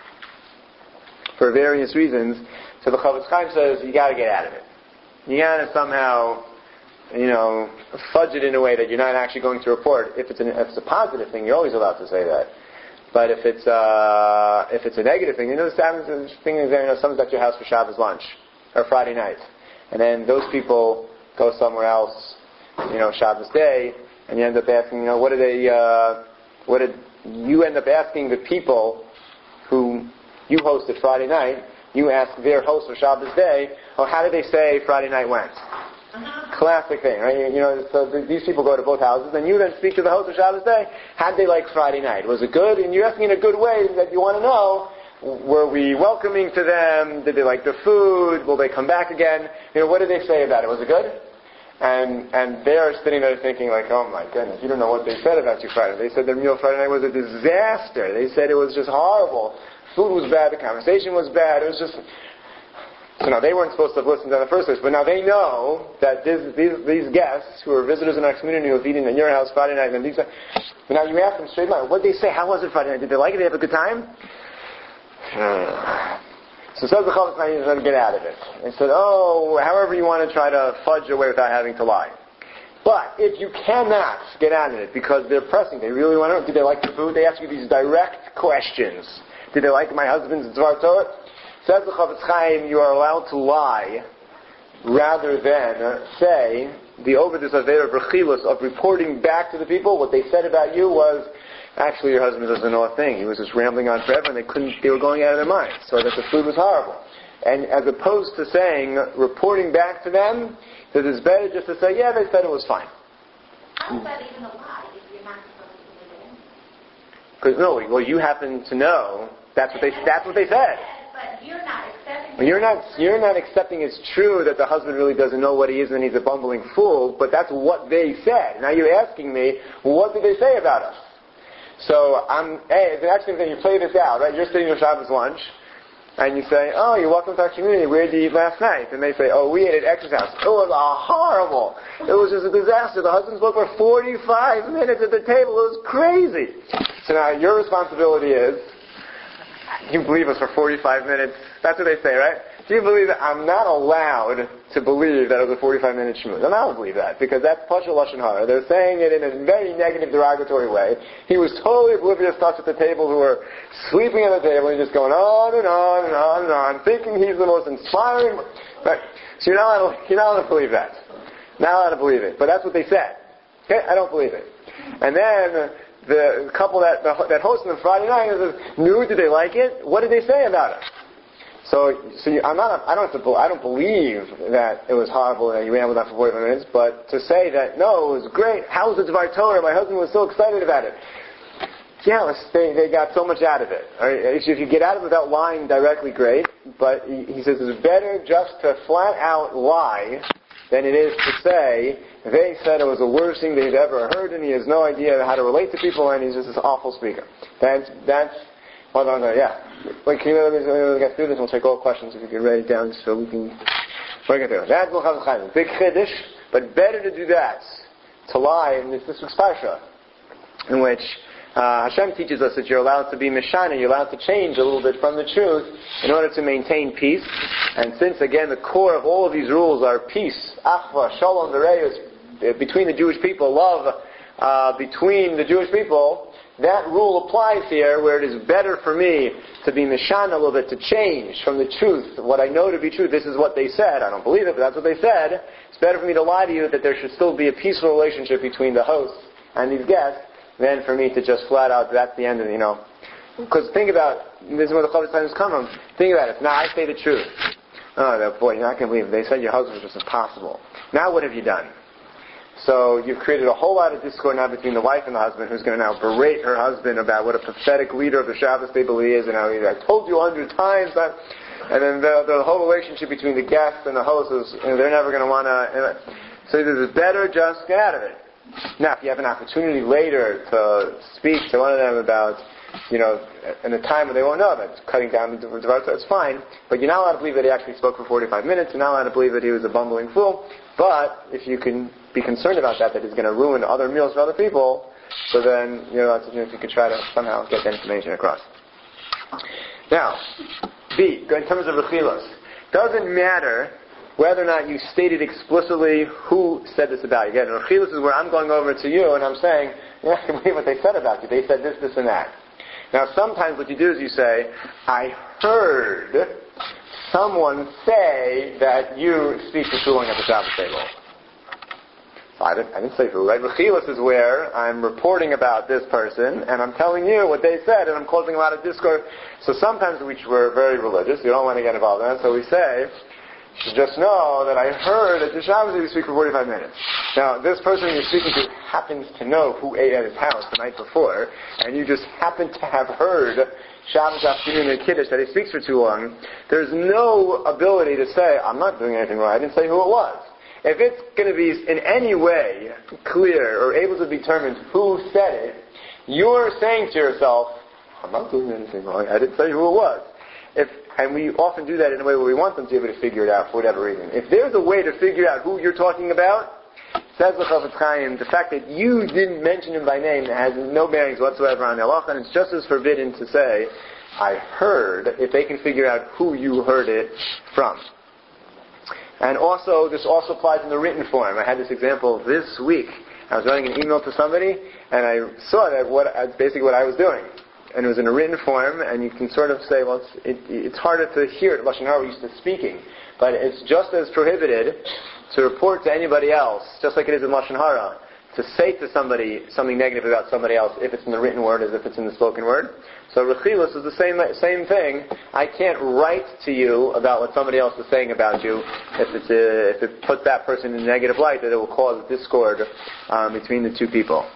For various reasons. So the Chavetz Chaim says, you gotta get out of it. You gotta somehow, you know, fudge it in a way that you're not actually going to report. If it's, an, if it's a positive thing, you're always allowed to say that. But if it's uh, if it's a negative thing, you know, the thing is, you know, someone's at your house for Shabbos lunch or Friday night, and then those people go somewhere else, you know, Shabbos day, and you end up asking, you know, what did they, uh, what did you end up asking the people who you hosted Friday night? You ask their host for Shabbos day, oh, how did they say Friday night went? Classic thing, right? You know, so th- these people go to both houses, and you then speak to the host of Shabbos day. How did they like Friday night? Was it good? And you're asking in a good way that you want to know, were we welcoming to them? Did they like the food? Will they come back again? You know, what did they say about it? Was it good? And and they're sitting there thinking like, oh my goodness, you don't know what they said about you Friday. They said their meal Friday night was a disaster. They said it was just horrible. Food was bad, the conversation was bad. It was just... So now they weren't supposed to have listened in the first place, but now they know that this, these these guests who are visitors in our community who have eaten in your house Friday night, and these, but now you ask them straight out, what did they say? How was it Friday night? Did they like it? Did they have a good time? So says the Chavetz Chaim, to get out of it. They said, oh, however you want to try to fudge your way without having to lie. But if you cannot get out of it because they're pressing, they really want to know, did they like the food? They ask you these direct questions. Did they like my husband's Dvar Torah? Says the Chavetz Chaim, you are allowed to lie rather than say the overdose of Rechilus of reporting back to the people what they said about you was actually your husband doesn't know a thing. He was just rambling on forever and they couldn't, they were going out of their minds. So that the food was horrible. And as opposed to saying, reporting back to them, that it's better just to say, yeah, they said it was fine. How is that even a lie if you're not supposed to believe it? Because no, well, you happen to know that's what they that's what they said. But you're not accepting. Well, you're not you're not accepting it's true that the husband really doesn't know what he is and he's a bumbling fool. But that's what they said. Now you're asking me, well, what did they say about us? So I'm hey, the next thing you play this out, right? You're sitting at Shabbos lunch. And you say, oh, you're welcome to our community. Where did you eat last night? And they say, oh, we ate at X's house. It was a horrible. It was just a disaster. The husband spoke for forty-five minutes at the table. It was crazy. So now your responsibility is, you believe us for forty-five minutes. That's what they say, right? Do you believe that? I'm not allowed to believe that it was a forty-five minute shmooze. I'm not allowed to believe that because that's Pashul Lashon Hara. They're saying it in a very negative, derogatory way. He was totally oblivious to us at the table who were sleeping at the table and just going on and on and on and on, thinking he's the most inspiring. Right? So you're not allowed to, you're not allowed to believe that. Not allowed to believe it. But that's what they said. Okay? I don't believe it. And then the couple that that hosted them Friday night says, "No, did they like it? What did they say about it?" So, so you, I'm not. I don't have to. I don't believe that it was horrible that you ran with that for forty-five minutes. But to say that no, it was great. How was the Dvar Torah? My husband was so excited about it. Yeah, they they got so much out of it. Right? If you get out of it without lying directly, great. But he, he says it's better just to flat out lie than it is to say they said it was the worst thing they've ever heard, and he has no idea how to relate to people, and he's just this awful speaker. That's that's. Hold on, yeah. Wait, can you let me, let me get through this? We'll take all questions if you can write it down so we can work it through. That's big chiddush, but better to do that, to lie, and it's this week's parsha, in which uh, Hashem teaches us that you're allowed to be mishana, you're allowed to change a little bit from the truth in order to maintain peace. And since, again, the core of all of these rules are peace, achva, shalom, v'reus, between the Jewish people, love uh, between the Jewish people, that rule applies here where it is better for me to be mishan a little bit, to change from the truth, what I know to be true. This is what they said. I don't believe it, but that's what they said. It's better for me to lie to you that there should still be a peaceful relationship between the hosts and these guests than for me to just flat out, that's the end of, you know. Because think about, this is where the Chavetz Chaim come from. Think about it. Now I say the truth. Oh, boy, you're not going to believe it. They said your husband was just impossible. Now what have you done? So you've created a whole lot of discord now between the wife and the husband, who's going to now berate her husband about what a pathetic leader of the Shabbos table he is, and how he, I told you a hundred times that. And then the, the whole relationship between the guests and the host is, you know, they're never going to want to. So it's better just get out of it. Now, if you have an opportunity later to speak to one of them about, you know, in a time when they won't know that it's cutting down the Devar Torah, it's fine. But you're not allowed to believe that he actually spoke for forty-five minutes. You're not allowed to believe that he was a bumbling fool. But if you can be concerned about that, that he's going to ruin other meals for other people, so then, you know, that's, you know, if you could try to somehow get that information across. Now, B, in terms of rechilos, doesn't matter whether or not you stated explicitly who said this about you. Again, rechilos is where I'm going over to you and I'm saying, you're not going to believe what they said about you. They said this, this, and that. Now, sometimes what you do is you say, I heard someone say that you speak for too long at the Shabbos table. So I didn't, I didn't say who, right? Rechilos is where I'm reporting about this person, and I'm telling you what they said, and I'm causing a lot of discord. So sometimes we, we're very religious. You don't want to get involved in that. So we say, you just know that I heard at the Shabbos you speak for forty-five minutes. Now, this person you're speaking to happens to know who ate at his house the night before, and you just happen to have heard Shabbos afternoon in Kiddush that he speaks for too long. There's no ability to say, I'm not doing anything wrong. I didn't say who it was. If it's going to be in any way clear or able to be determined who said it, you're saying to yourself, I'm not doing anything wrong. I didn't say who it was. If, and we often do that in a way where we want them to be able to figure it out for whatever reason. If there's a way to figure out who you're talking about, says the Chavetz Chaim, the fact that you didn't mention him by name has no bearings whatsoever on the halacha, and it's just as forbidden to say, I heard, if they can figure out who you heard it from. And also, this also applies in the written form. I had this example this week. I was writing an email to somebody, and I saw that what basically what I was doing. And it was in a written form, and you can sort of say, well, it's, it, it's harder to hear it. Lashon Hara, we're used to speaking. But it's just as prohibited to report to anybody else, just like it is in Lashon Hara, to say to somebody something negative about somebody else if it's in the written word as if it's in the spoken word. So rechilos is the same same thing. I can't write to you about what somebody else is saying about you if, it's a, if it puts that person in a negative light, that it will cause discord um, between the two people.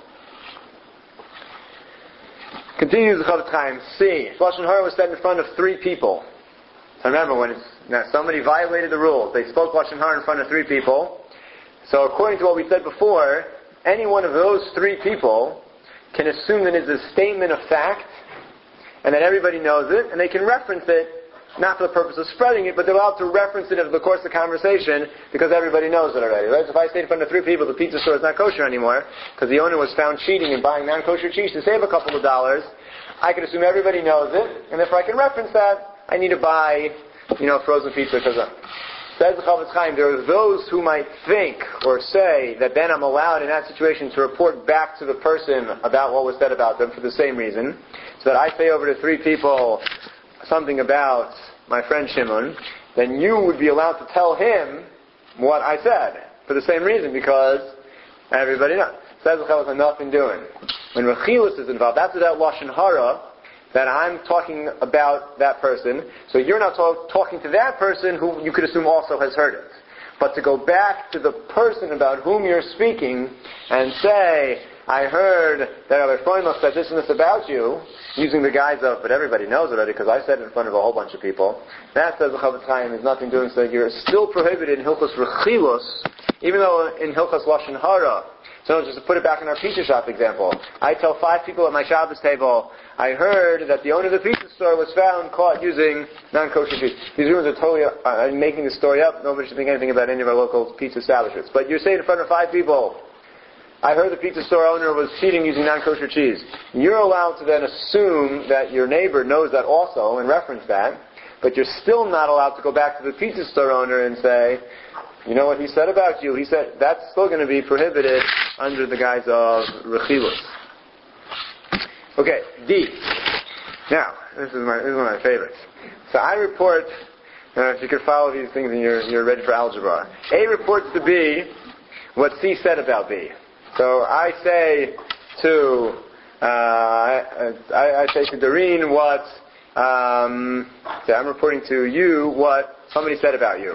Continues the Chavetz Chaim. C. Lashon Hara was said in front of three people. So remember, when it's, now somebody violated the rules. They spoke Lashon Hara in front of three people. So according to what we said before, any one of those three people can assume that it's a statement of fact, and that everybody knows it, and they can reference it, not for the purpose of spreading it, but they're allowed to reference it over the course of the conversation, because everybody knows it already. Right? So if I say in front of three people, the pizza store is not kosher anymore, because the owner was found cheating and buying non-kosher cheese to save a couple of dollars, I can assume everybody knows it, and if I can reference that, I need to buy, you know, frozen pizza, because says the Chavetz Chaim, there are those who might think or say that then I'm allowed in that situation to report back to the person about what was said about them for the same reason. So that I say over to three people something about my friend Shimon, then you would be allowed to tell him what I said for the same reason, because everybody knows. Says the Chavetz Chaim, nothing doing. When rechilos is involved, that's without Lashon Hara, that I'm talking about that person, so you're not talk, talking to that person who you could assume also has heard it. But to go back to the person about whom you're speaking and say, I heard that Rabbi Freundlich said this and this about you, using the guise of, but everybody knows already because I said it in front of a whole bunch of people, that, says the Chavetz Chaim, is nothing doing, so you're still prohibited in Hilchos Rechilos, even though in Hilchos Lashon Hara. So just to put it back in our pizza shop example, I tell five people at my Shabbos table, I heard that the owner of the pizza store was found caught using non-kosher cheese. These rumors are totally, uh, I'm making the story up. Nobody should think anything about any of our local pizza establishments. But you're saying in front of five people, I heard the pizza store owner was cheating using non-kosher cheese. You're allowed to then assume that your neighbor knows that also and reference that, but you're still not allowed to go back to the pizza store owner and say, You know what he said about you? He said that's still going to be prohibited under the guise of rechilus. Okay, D. Now, this is my this is one of my favorites. So I report, uh, if you could follow these things and you're you're ready for algebra. A reports to B what C said about B. So I say to uh, I, I, I say to Doreen what um, so I'm reporting to you what somebody said about you.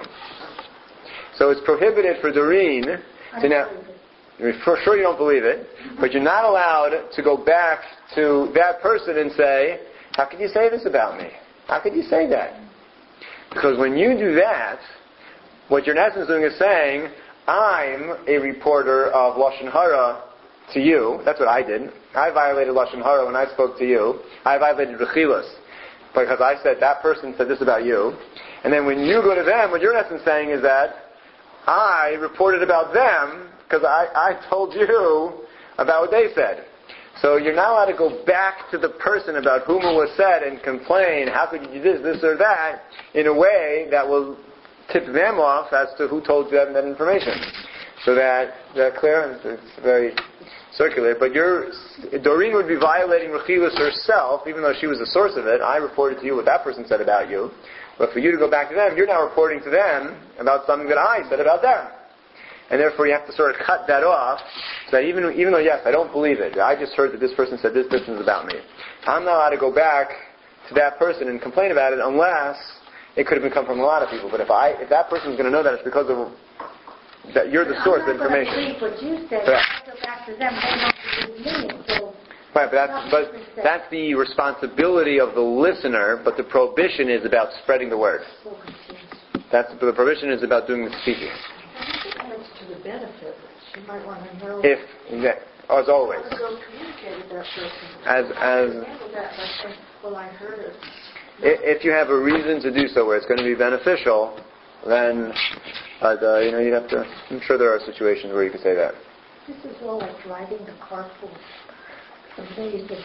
So it's prohibited for Doreen to now. For sure you don't believe it, but you're not allowed to go back to that person and say, how could you say this about me? How could you say that? Because when you do that, what you're in essence doing is saying, I'm a reporter of Lashon Hara to you. That's what I did. I violated Lashon Hara when I spoke to you. I violated Rechilus because I said that person said this about you. And then when you go to them, what you're in essence saying is that I reported about them because I, I told you about what they said. So you're not allowed to go back to the person about whom it was said and complain, how could you do this, this or that, in a way that will tip them off as to who told them that information. So that, that clear? It's very circular. But you're, Doreen would be violating Rechilus herself, even though she was the source of it. I reported to you what that person said about you. But for you to go back to them, you're now reporting to them about something that I said about them. And therefore you have to sort of cut that off, so that even, even though, yes, I don't believe it, I just heard that this person said this, this is about me. I'm not allowed to go back to that person and complain about it unless it could have come from a lot of people. But if I, if that person's going to know that it's because of, that you're the source of information. I'm not going to believe what you said. Right. I go back to them, they don't believe me, so... Right, but that's, but that's the responsibility of the listener, but the prohibition is about spreading the word. That's, the prohibition is about doing the speaking. To the benefit, she might want to know. If, as always. How to go communicate with that person. As, as, Handle that by saying, well, I heard it. If you have a reason to do so where it's going to be beneficial, then, uh, you know, you have to, I'm sure there are situations where you could say that. This is all like driving the car full. Amazing. The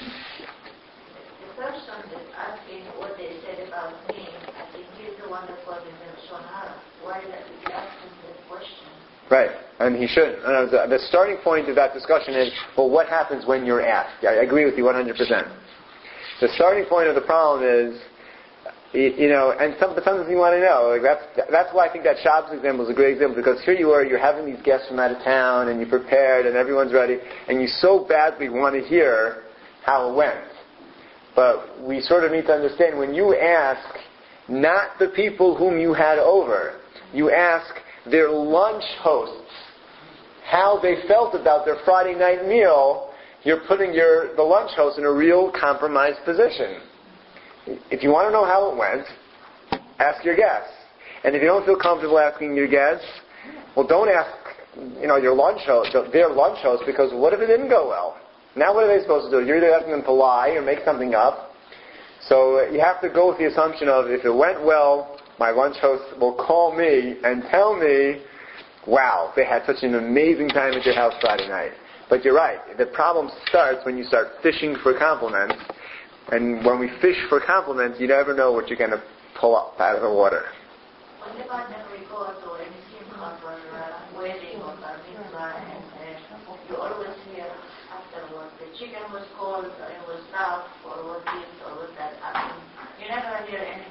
person that's asking what they said about me, I think he's the one that was in the Lashon Hara. Why did he ask him that question? Right, and he shouldn't. The starting point of that discussion is, well, what happens when you're asked? I agree with you one hundred percent. The starting point of the problem is, you know, and some, but sometimes you want to know. Like that's that's why I think that Shabbos example is a great example, because here you are, you're having these guests from out of town, and you're prepared, and everyone's ready, and you so badly want to hear how it went. But we sort of need to understand, when you ask not the people whom you had over, you ask their lunch hosts how they felt about their Friday night meal, you're putting your the lunch host in a real compromised position. If you want to know how it went, ask your guests. And if you don't feel comfortable asking your guests, well, don't ask, you know, your lunch host, their lunch host, because what if it didn't go well? Now what are they supposed to do? You're either asking them to lie or make something up. So you have to go with the assumption of, if it went well, my lunch host will call me and tell me, wow, they had such an amazing time at your house Friday night. But you're right. The problem starts when you start fishing for compliments. And when we fish for compliments, you never know what you're going to pull up out of the water. What about the record or any simcha or uh, wedding or bar mitzvah, and uh, you always hear afterwards, the chicken was cold, or it was tough, or was this, or was that happened. You never hear any.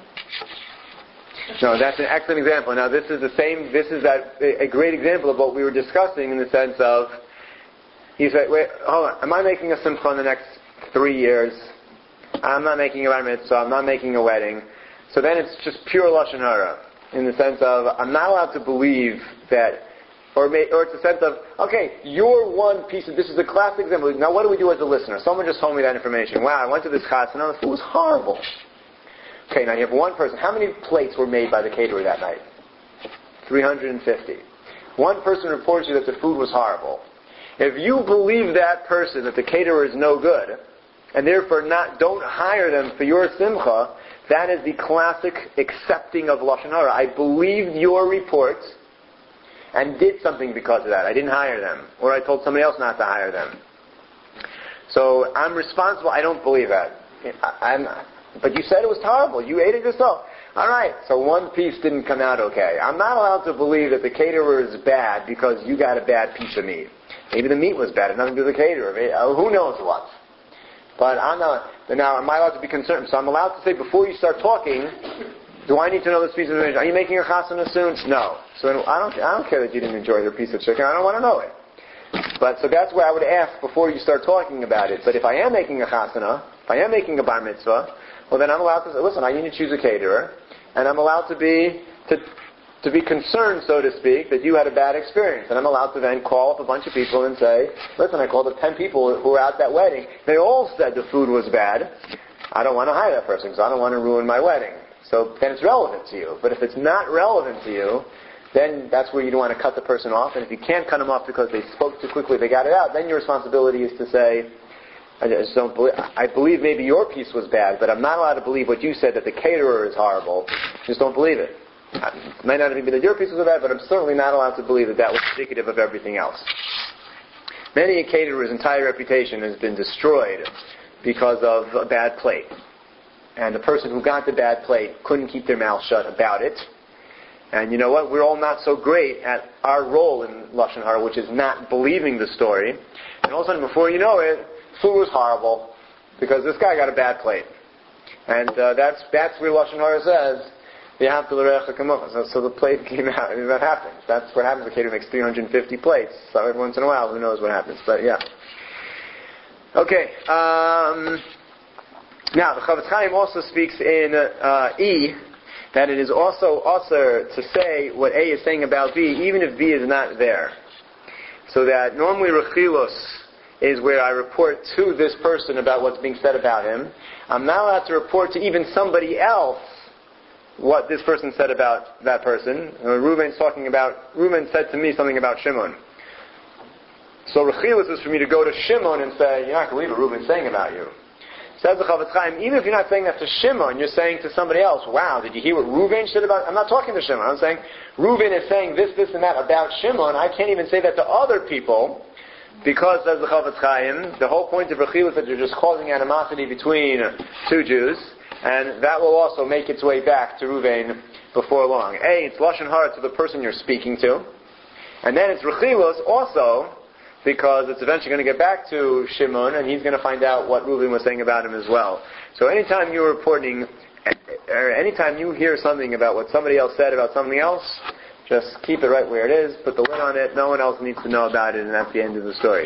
No, that's an excellent example. Now, this is the same. This is that a great example of what we were discussing in the sense of, he said, "Wait, hold on. Am I making a simcha in the next three years? I'm not making a bar mitzvah. I'm not making a wedding." So then it's just pure lashon hara in the sense of, I'm not allowed to believe that, or may, or it's a sense of, okay, you're one piece of. This is a classic example. Now, what do we do as a listener? Someone just told me that information. Wow, I went to this class and the food was horrible. Okay, now you have one person. How many plates were made by the caterer that night? three hundred fifty. One person reports you that the food was horrible. If you believe that person, that the caterer is no good, and therefore not don't hire them for your simcha, that is the classic accepting of lashon hara. I believed your reports and did something because of that. I didn't hire them, or I told somebody else not to hire them. So I'm responsible. I don't believe that. I, I'm. But you said it was horrible. You ate it yourself. All right, so one piece didn't come out okay. I'm not allowed to believe that the caterer is bad because you got a bad piece of meat. Maybe the meat was bad. It had nothing to do with the caterer. Maybe, uh, who knows what? But I'm not. Now, am I allowed to be concerned? So I'm allowed to say before you start talking, do I need to know this piece of information? Are you making a chasana soon? No. So I don't. I don't care that you didn't enjoy your piece of chicken. I don't want to know it. But so that's where I would ask before you start talking about it. But if I am making a chasana, if I am making a bar mitzvah, well then I'm allowed to say, listen, I need to choose a caterer, and I'm allowed to be to to be concerned, so to speak, that you had a bad experience. And I'm allowed to then call up a bunch of people and say, listen, I called up ten people who were at that wedding. They all said the food was bad. I don't want to hire that person because I don't want to ruin my wedding. So then it's relevant to you. But if it's not relevant to you, then that's where you don't want to cut the person off. And if you can't cut them off because they spoke too quickly, they got it out, then your responsibility is to say, I just don't believe, I believe maybe your piece was bad, but I'm not allowed to believe what you said, that the caterer is horrible. Just don't believe it. It might not even be that your piece was bad, but I'm certainly not allowed to believe that that was indicative of everything else. Many a caterer's entire reputation has been destroyed because of a bad plate. And the person who got the bad plate couldn't keep their mouth shut about it. And you know what? We're all not so great at our role in Lashon Hara, which is not believing the story. And all of a sudden, before you know it, food was horrible because this guy got a bad plate. And uh, that's that's where Lashon Hara says, so, so the plate came out, and that happens. That's what happens. The caterer makes three hundred fifty plates. So every once in a while, who knows what happens. But yeah. Okay. Um, now, the Chavetz Chaim also speaks in uh, E, that it is also usher to say what A is saying about B, even if B is not there. So that normally Rechilos is where I report to this person about what's being said about him. I'm not allowed to report to even somebody else what this person said about that person. Uh, Reuben's talking about, Reuben said to me something about Shimon. So Rechilos is for me to go to Shimon and say, you're not going to believe what Reuben's saying about you. Says the Chavetz Chaim, even if you're not saying that to Shimon, you're saying to somebody else, wow, did you hear what Reuben said about, I'm not talking to Shimon, I'm saying, Reuben is saying this, this, and that about Shimon. I can't even say that to other people, because, says the Chavetz Chaim, the whole point of Rechilos is that you're just causing animosity between two Jews, and that will also make its way back to Reuben before long. A, it's Lashon Hara to the person you're speaking to, and then it's Rechilos also, because it's eventually going to get back to Shimon, and he's going to find out what Reuben was saying about him as well. So anytime you're reporting, or anytime you hear something about what somebody else said about something else, just keep it right where it is, put the lid on it, no one else needs to know about it, and that's the end of the story.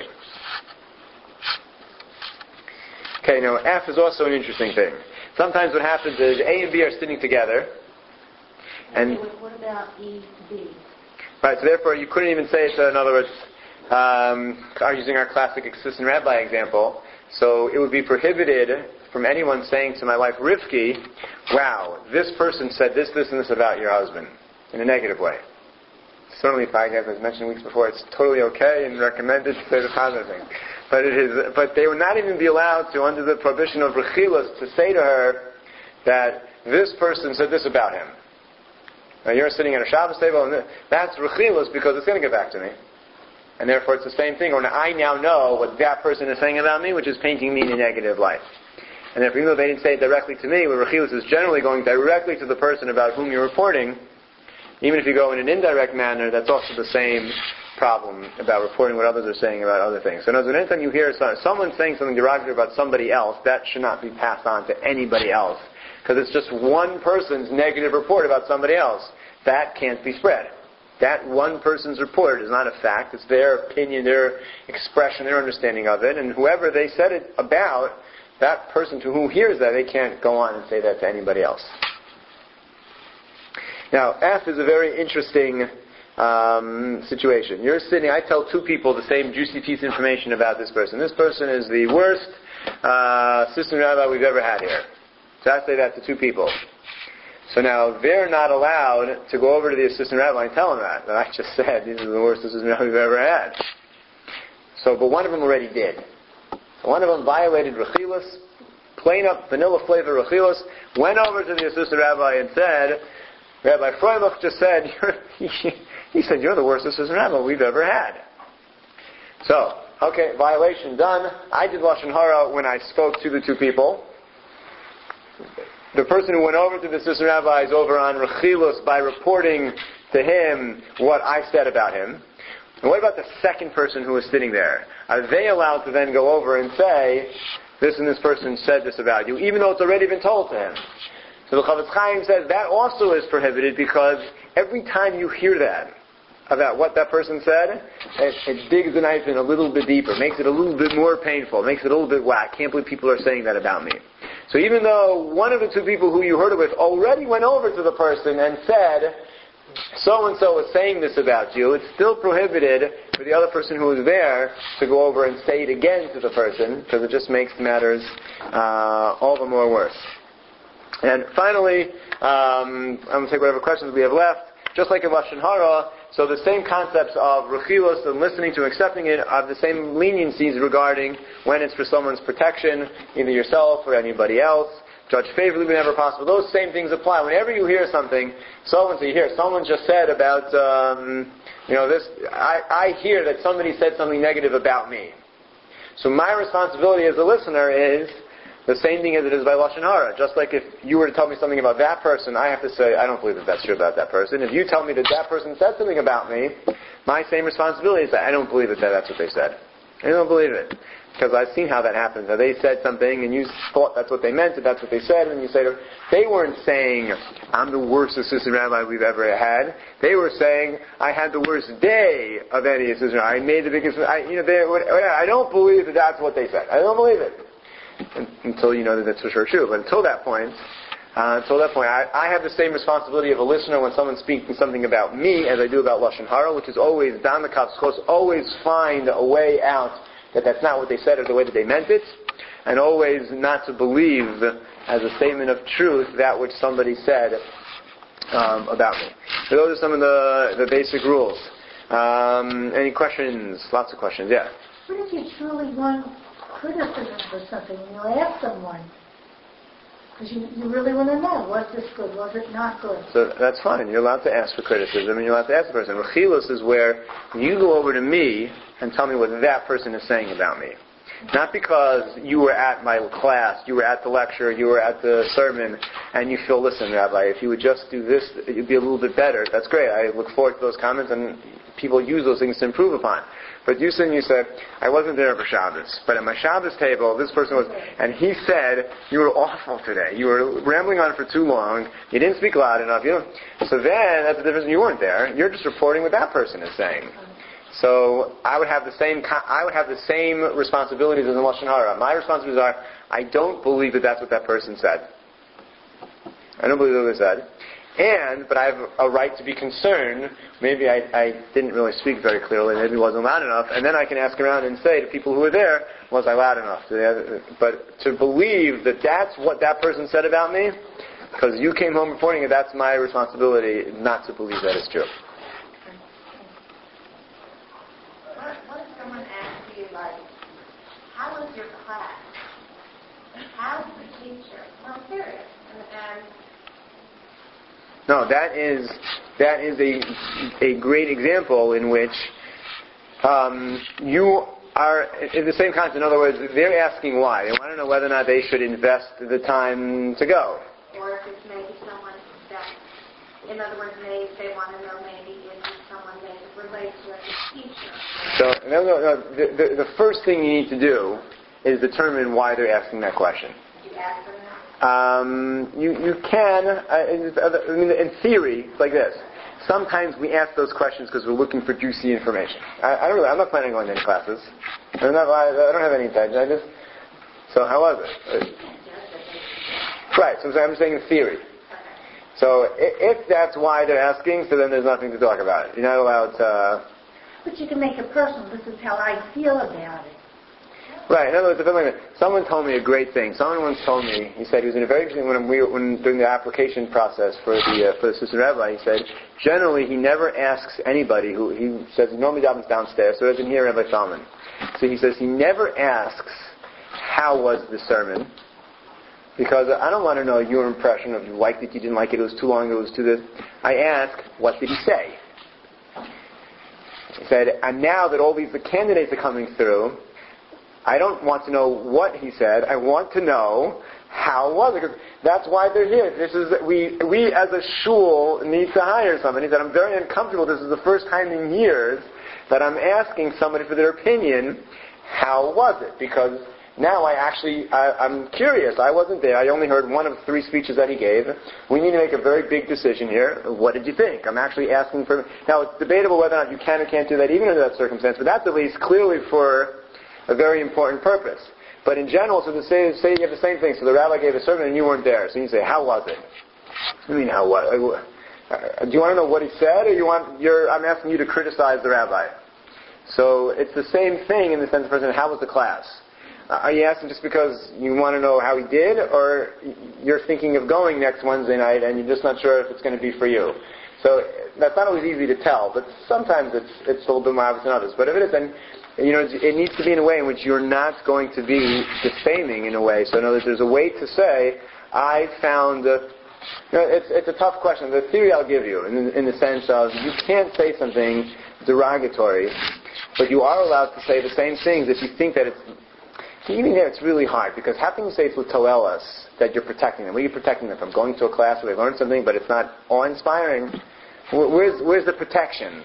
Okay, now F is also an interesting thing. Sometimes what happens is A and B are sitting together, and... What about E, B? Right, so therefore you couldn't even say it, so in other words, Um, using our classic assistant rabbi example, so it would be prohibited from anyone saying to my wife, Rivki, wow, this person said this, this, and this about your husband, in a negative way. Certainly, as I mentioned weeks before, it's totally okay and recommended to say the positive thing. But it is, but they would not even be allowed to, under the prohibition of Rechilos, to say to her that this person said this about him. Now you're sitting at a Shabbos table, and that's Rechilos because it's going to get back to me. And therefore it's the same thing. Or I now know what that person is saying about me, which is painting me in a negative light. And therefore, even though they didn't say it directly to me, where Rechilos is generally going directly to the person about whom you're reporting, even if you go in an indirect manner, that's also the same problem about reporting what others are saying about other things. So in other words, anytime you hear someone saying something derogatory about somebody else, that should not be passed on to anybody else. Because it's just one person's negative report about somebody else. That can't be spread. That one person's report is not a fact. It's their opinion, their expression, their understanding of it. And whoever they said it about, that person to who hears that, they can't go on and say that to anybody else. Now, F is a very interesting um, situation. You're sitting, I tell two people the same juicy piece of information about this person. This person is the worst uh, assistant rabbi we've ever had here. So I say that to two people. So now they're not allowed to go over to the assistant rabbi and tell him that. That I just said, this is the worst assistant rabbi we've ever had. So, but one of them already did. So one of them violated Rechilos, plain up, vanilla flavor Rechilos, went over to the assistant rabbi and said, Rabbi Freilich just said, you're, he, he said, you're the worst assistant rabbi we've ever had. So, okay, violation done. I did Lashon Hara when I spoke to the two people. the person who went over to the assistant rabbi is over on Rechilus by reporting to him what I said about him. And what about the second person who was sitting there? Are they allowed to then go over and say, this and this person said this about you, even though it's already been told to him? So the Chavetz Chaim says that also is prohibited, because every time you hear that about what that person said, it, it digs the knife in a little bit deeper, makes it a little bit more painful, makes it a little bit, wow, I can't believe people are saying that about me. So even though one of the two people who you heard it with already went over to the person and said, so-and-so is saying this about you, it's still prohibited for the other person who was there to go over and say it again to the person, because it just makes matters uh, all the more worse. And finally, um, I'm going to take whatever questions we have left. Just like in Lashon Hara, so the same concepts of Rechilus and listening to and accepting it are the same leniencies regarding when it's for someone's protection, either yourself or anybody else. Judge favorably whenever possible. Those same things apply. Whenever you hear something, someone say, here, someone just said about, um, you know, this, I, I hear that somebody said something negative about me. So my responsibility as a listener is the same thing as it is by Lashon Hara. Just like if you were to tell me something about that person, I have to say, I don't believe that that's true about that person. If you tell me that that person said something about me, my same responsibility is that I don't believe that that's what they said. I don't believe it. Because I've seen how that happens. Now they said something and you thought that's what they meant, and that's what they said, and you say to them, they weren't saying, I'm the worst assistant rabbi we've ever had. They were saying, I had the worst day of any assistant rabbi. I made the biggest, I, you know, they, I don't believe that that's what they said. I don't believe it. Until you know that that's for sure true. But until that point, uh, until that point, I, I have the same responsibility of a listener when someone's speaking something about me as I do about Lashon Hara, which is always, down the Kap's course, always find a way out that that's not what they said or the way that they meant it, and always not to believe as a statement of truth that which somebody said um, about me. So those are some of the, the basic rules. Um, any questions? Lots of questions, yeah. What if you truly want criticism for something and you ask someone? Because you, you really want to know, was this good, was it not good? So that's fine. You're allowed to ask for criticism and you're allowed to ask the person. Rechilus is where you go over to me and tell me what that person is saying about me. Not because you were at my class, you were at the lecture, you were at the sermon, and you feel, listen, Rabbi, if you would just do this, it would be a little bit better. That's great. I look forward to those comments, and people use those things to improve upon. But you said, you said, I wasn't there for Shabbos, but at my Shabbos table, this person was, and he said, you were awful today. You were rambling on for too long. You didn't speak loud enough. You know? So then, that's the difference. You weren't there. You're just reporting what that person is saying. So I would have the same I would have the same responsibilities as in Lashon Hara. My responsibilities are, I don't believe that that's what that person said. I don't believe that's what they said. And, but I have a right to be concerned. Maybe I, I didn't really speak very clearly. Maybe it wasn't loud enough. And then I can ask around and say to people who were there, was I loud enough? But to believe that that's what that person said about me, because you came home reporting it, that's my responsibility not to believe that is true. What if someone asks you, like, how was your class? How's the teacher? Well, serious. And, and No, that is that is a a great example in which um, you are in the same concept. In other words, they're asking why. They want to know whether or not they should invest the time to go. Or if it's maybe someone that, in other words, they they want to know maybe if it's someone they relate to as a teacher. So, no, no, no. The, the, the first thing you need to do is determine why they're asking that question. Did you ask them that? Um, you you can, uh, I mean, in theory, it's like this. Sometimes we ask those questions because we're looking for juicy information. I, I don't really, I'm not planning on going to any classes. I'm not, I, I don't have any intention. I just, so how was it? Right, so I'm saying in theory. So if that's why they're asking, so then there's nothing to talk about. You're not allowed to... But you can make it personal. This is how I feel about it. Right. In other words, like someone told me a great thing. Someone once told me, he said he was in a very interesting, when we were when, during the application process for the uh, for the assistant rabbi, he said, generally he never asks anybody who, he says he normally happens downstairs, so he doesn't hear Rabbi Salman. So he says he never asks, how was the sermon? Because I don't want to know your impression of you liked it, you didn't like it, it was too long, it was too this. I ask, what did he say? He said, and now that all these the candidates are coming through, I don't want to know what he said. I want to know how was it? Because that's why they're here. This is we we as a shul need to hire somebody. He said, I'm very uncomfortable. This is the first time in years that I'm asking somebody for their opinion. How was it? Because now I actually, I, I'm curious. I wasn't there. I only heard one of three speeches that he gave. We need to make a very big decision here. What did you think? I'm actually asking for... Now, it's debatable whether or not you can or can't do that even under that circumstance, but that's at least clearly for a very important purpose. But in general, so to say, say you have the same thing. So the rabbi gave a sermon and you weren't there. So you say, how was it? I mean, how was it? Do you want to know what he said, or you want? You're, I'm asking you to criticize the rabbi. So it's the same thing in the sense of person, how was the class? Uh, are you asking just because you want to know how he did, or you're thinking of going next Wednesday night and you're just not sure if it's going to be for you? So that's not always easy to tell, but sometimes it's it's a little bit more obvious than others. But if it is, then you know it needs to be in a way in which you're not going to be defaming in a way. So in other words, there's a way to say, I found. Uh, you know, it's it's a tough question. The theory I'll give you, in, in the sense of you can't say something derogatory, but you are allowed to say the same things if you think that it's... Even there it's really hard, because how can you say it's with Toelas that you're protecting them? What are you protecting them from? Going to a class where they learn something but it's not awe-inspiring? Where's, where's the protection?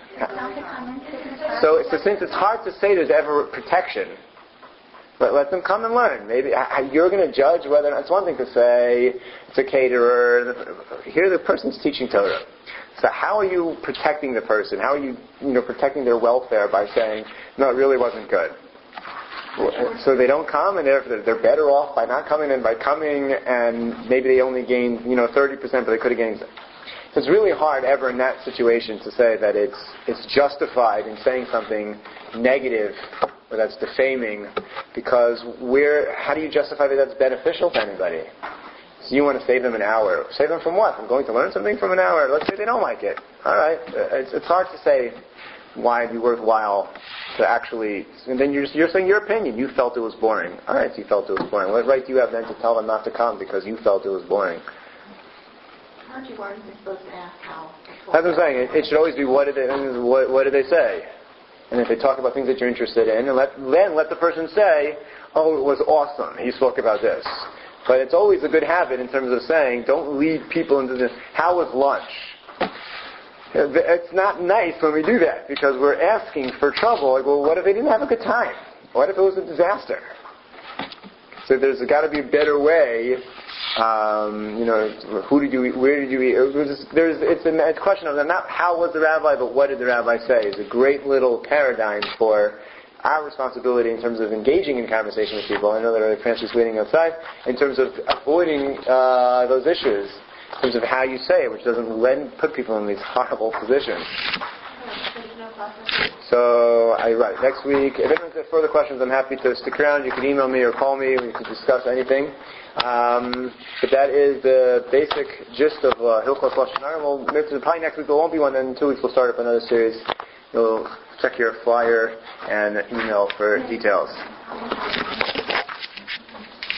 So, so since it's hard to say there's ever protection, let, let them come and learn. Maybe you're going to judge whether or not... It's one thing to say it's a caterer. Here the person's teaching Torah. So how are you protecting the person? How are you, you know, protecting their welfare by saying, no, it really wasn't good? So they don't come, and they're they're better off by not coming than by coming, and maybe they only gained, you know, thirty percent, but they could have gained. So it's really hard ever in that situation to say that it's it's justified in saying something negative or that's defaming, because we're, how do you justify that that's beneficial to anybody? So you want to save them an hour. Save them from what? From going to learn something from an hour? Let's say they don't like it. All right. It's, it's hard to say why it'd be worthwhile to actually... And then you're, you're saying your opinion. You felt it was boring. All right, so you felt it was boring. What right do you have then to tell them not to come because you felt it was boring? Aren't you worried they're supposed to ask how? That's what I'm saying. It, it should always be what did they, what, what did they say? And if they talk about things that you're interested in, and let, then let the person say, oh, it was awesome. He spoke about this. But it's always a good habit in terms of saying, don't lead people into this. How was lunch? It's not nice when we do that, because we're asking for trouble. Like, well, what if they didn't have a good time? What if it was a disaster? So there's got to be a better way. Um, you know, who did you eat? Where did you eat? It was, there's, it's a, it's a question of not how was the rabbi, but what did the rabbi say? It's a great little paradigm for our responsibility in terms of engaging in conversation with people. I know that Francis is waiting outside. In terms of avoiding uh, those issues, in terms of how you say it, which doesn't lend, put people in these horrible positions. So, I right next week. If anyone has further questions, I'm happy to stick around. You can email me or call me. We can discuss anything. Um, but that is the basic gist of uh, Hilchos Lashon Hara. Well, probably next week there won't be one. Then in two weeks we'll start up another series. You'll check your flyer and email for details.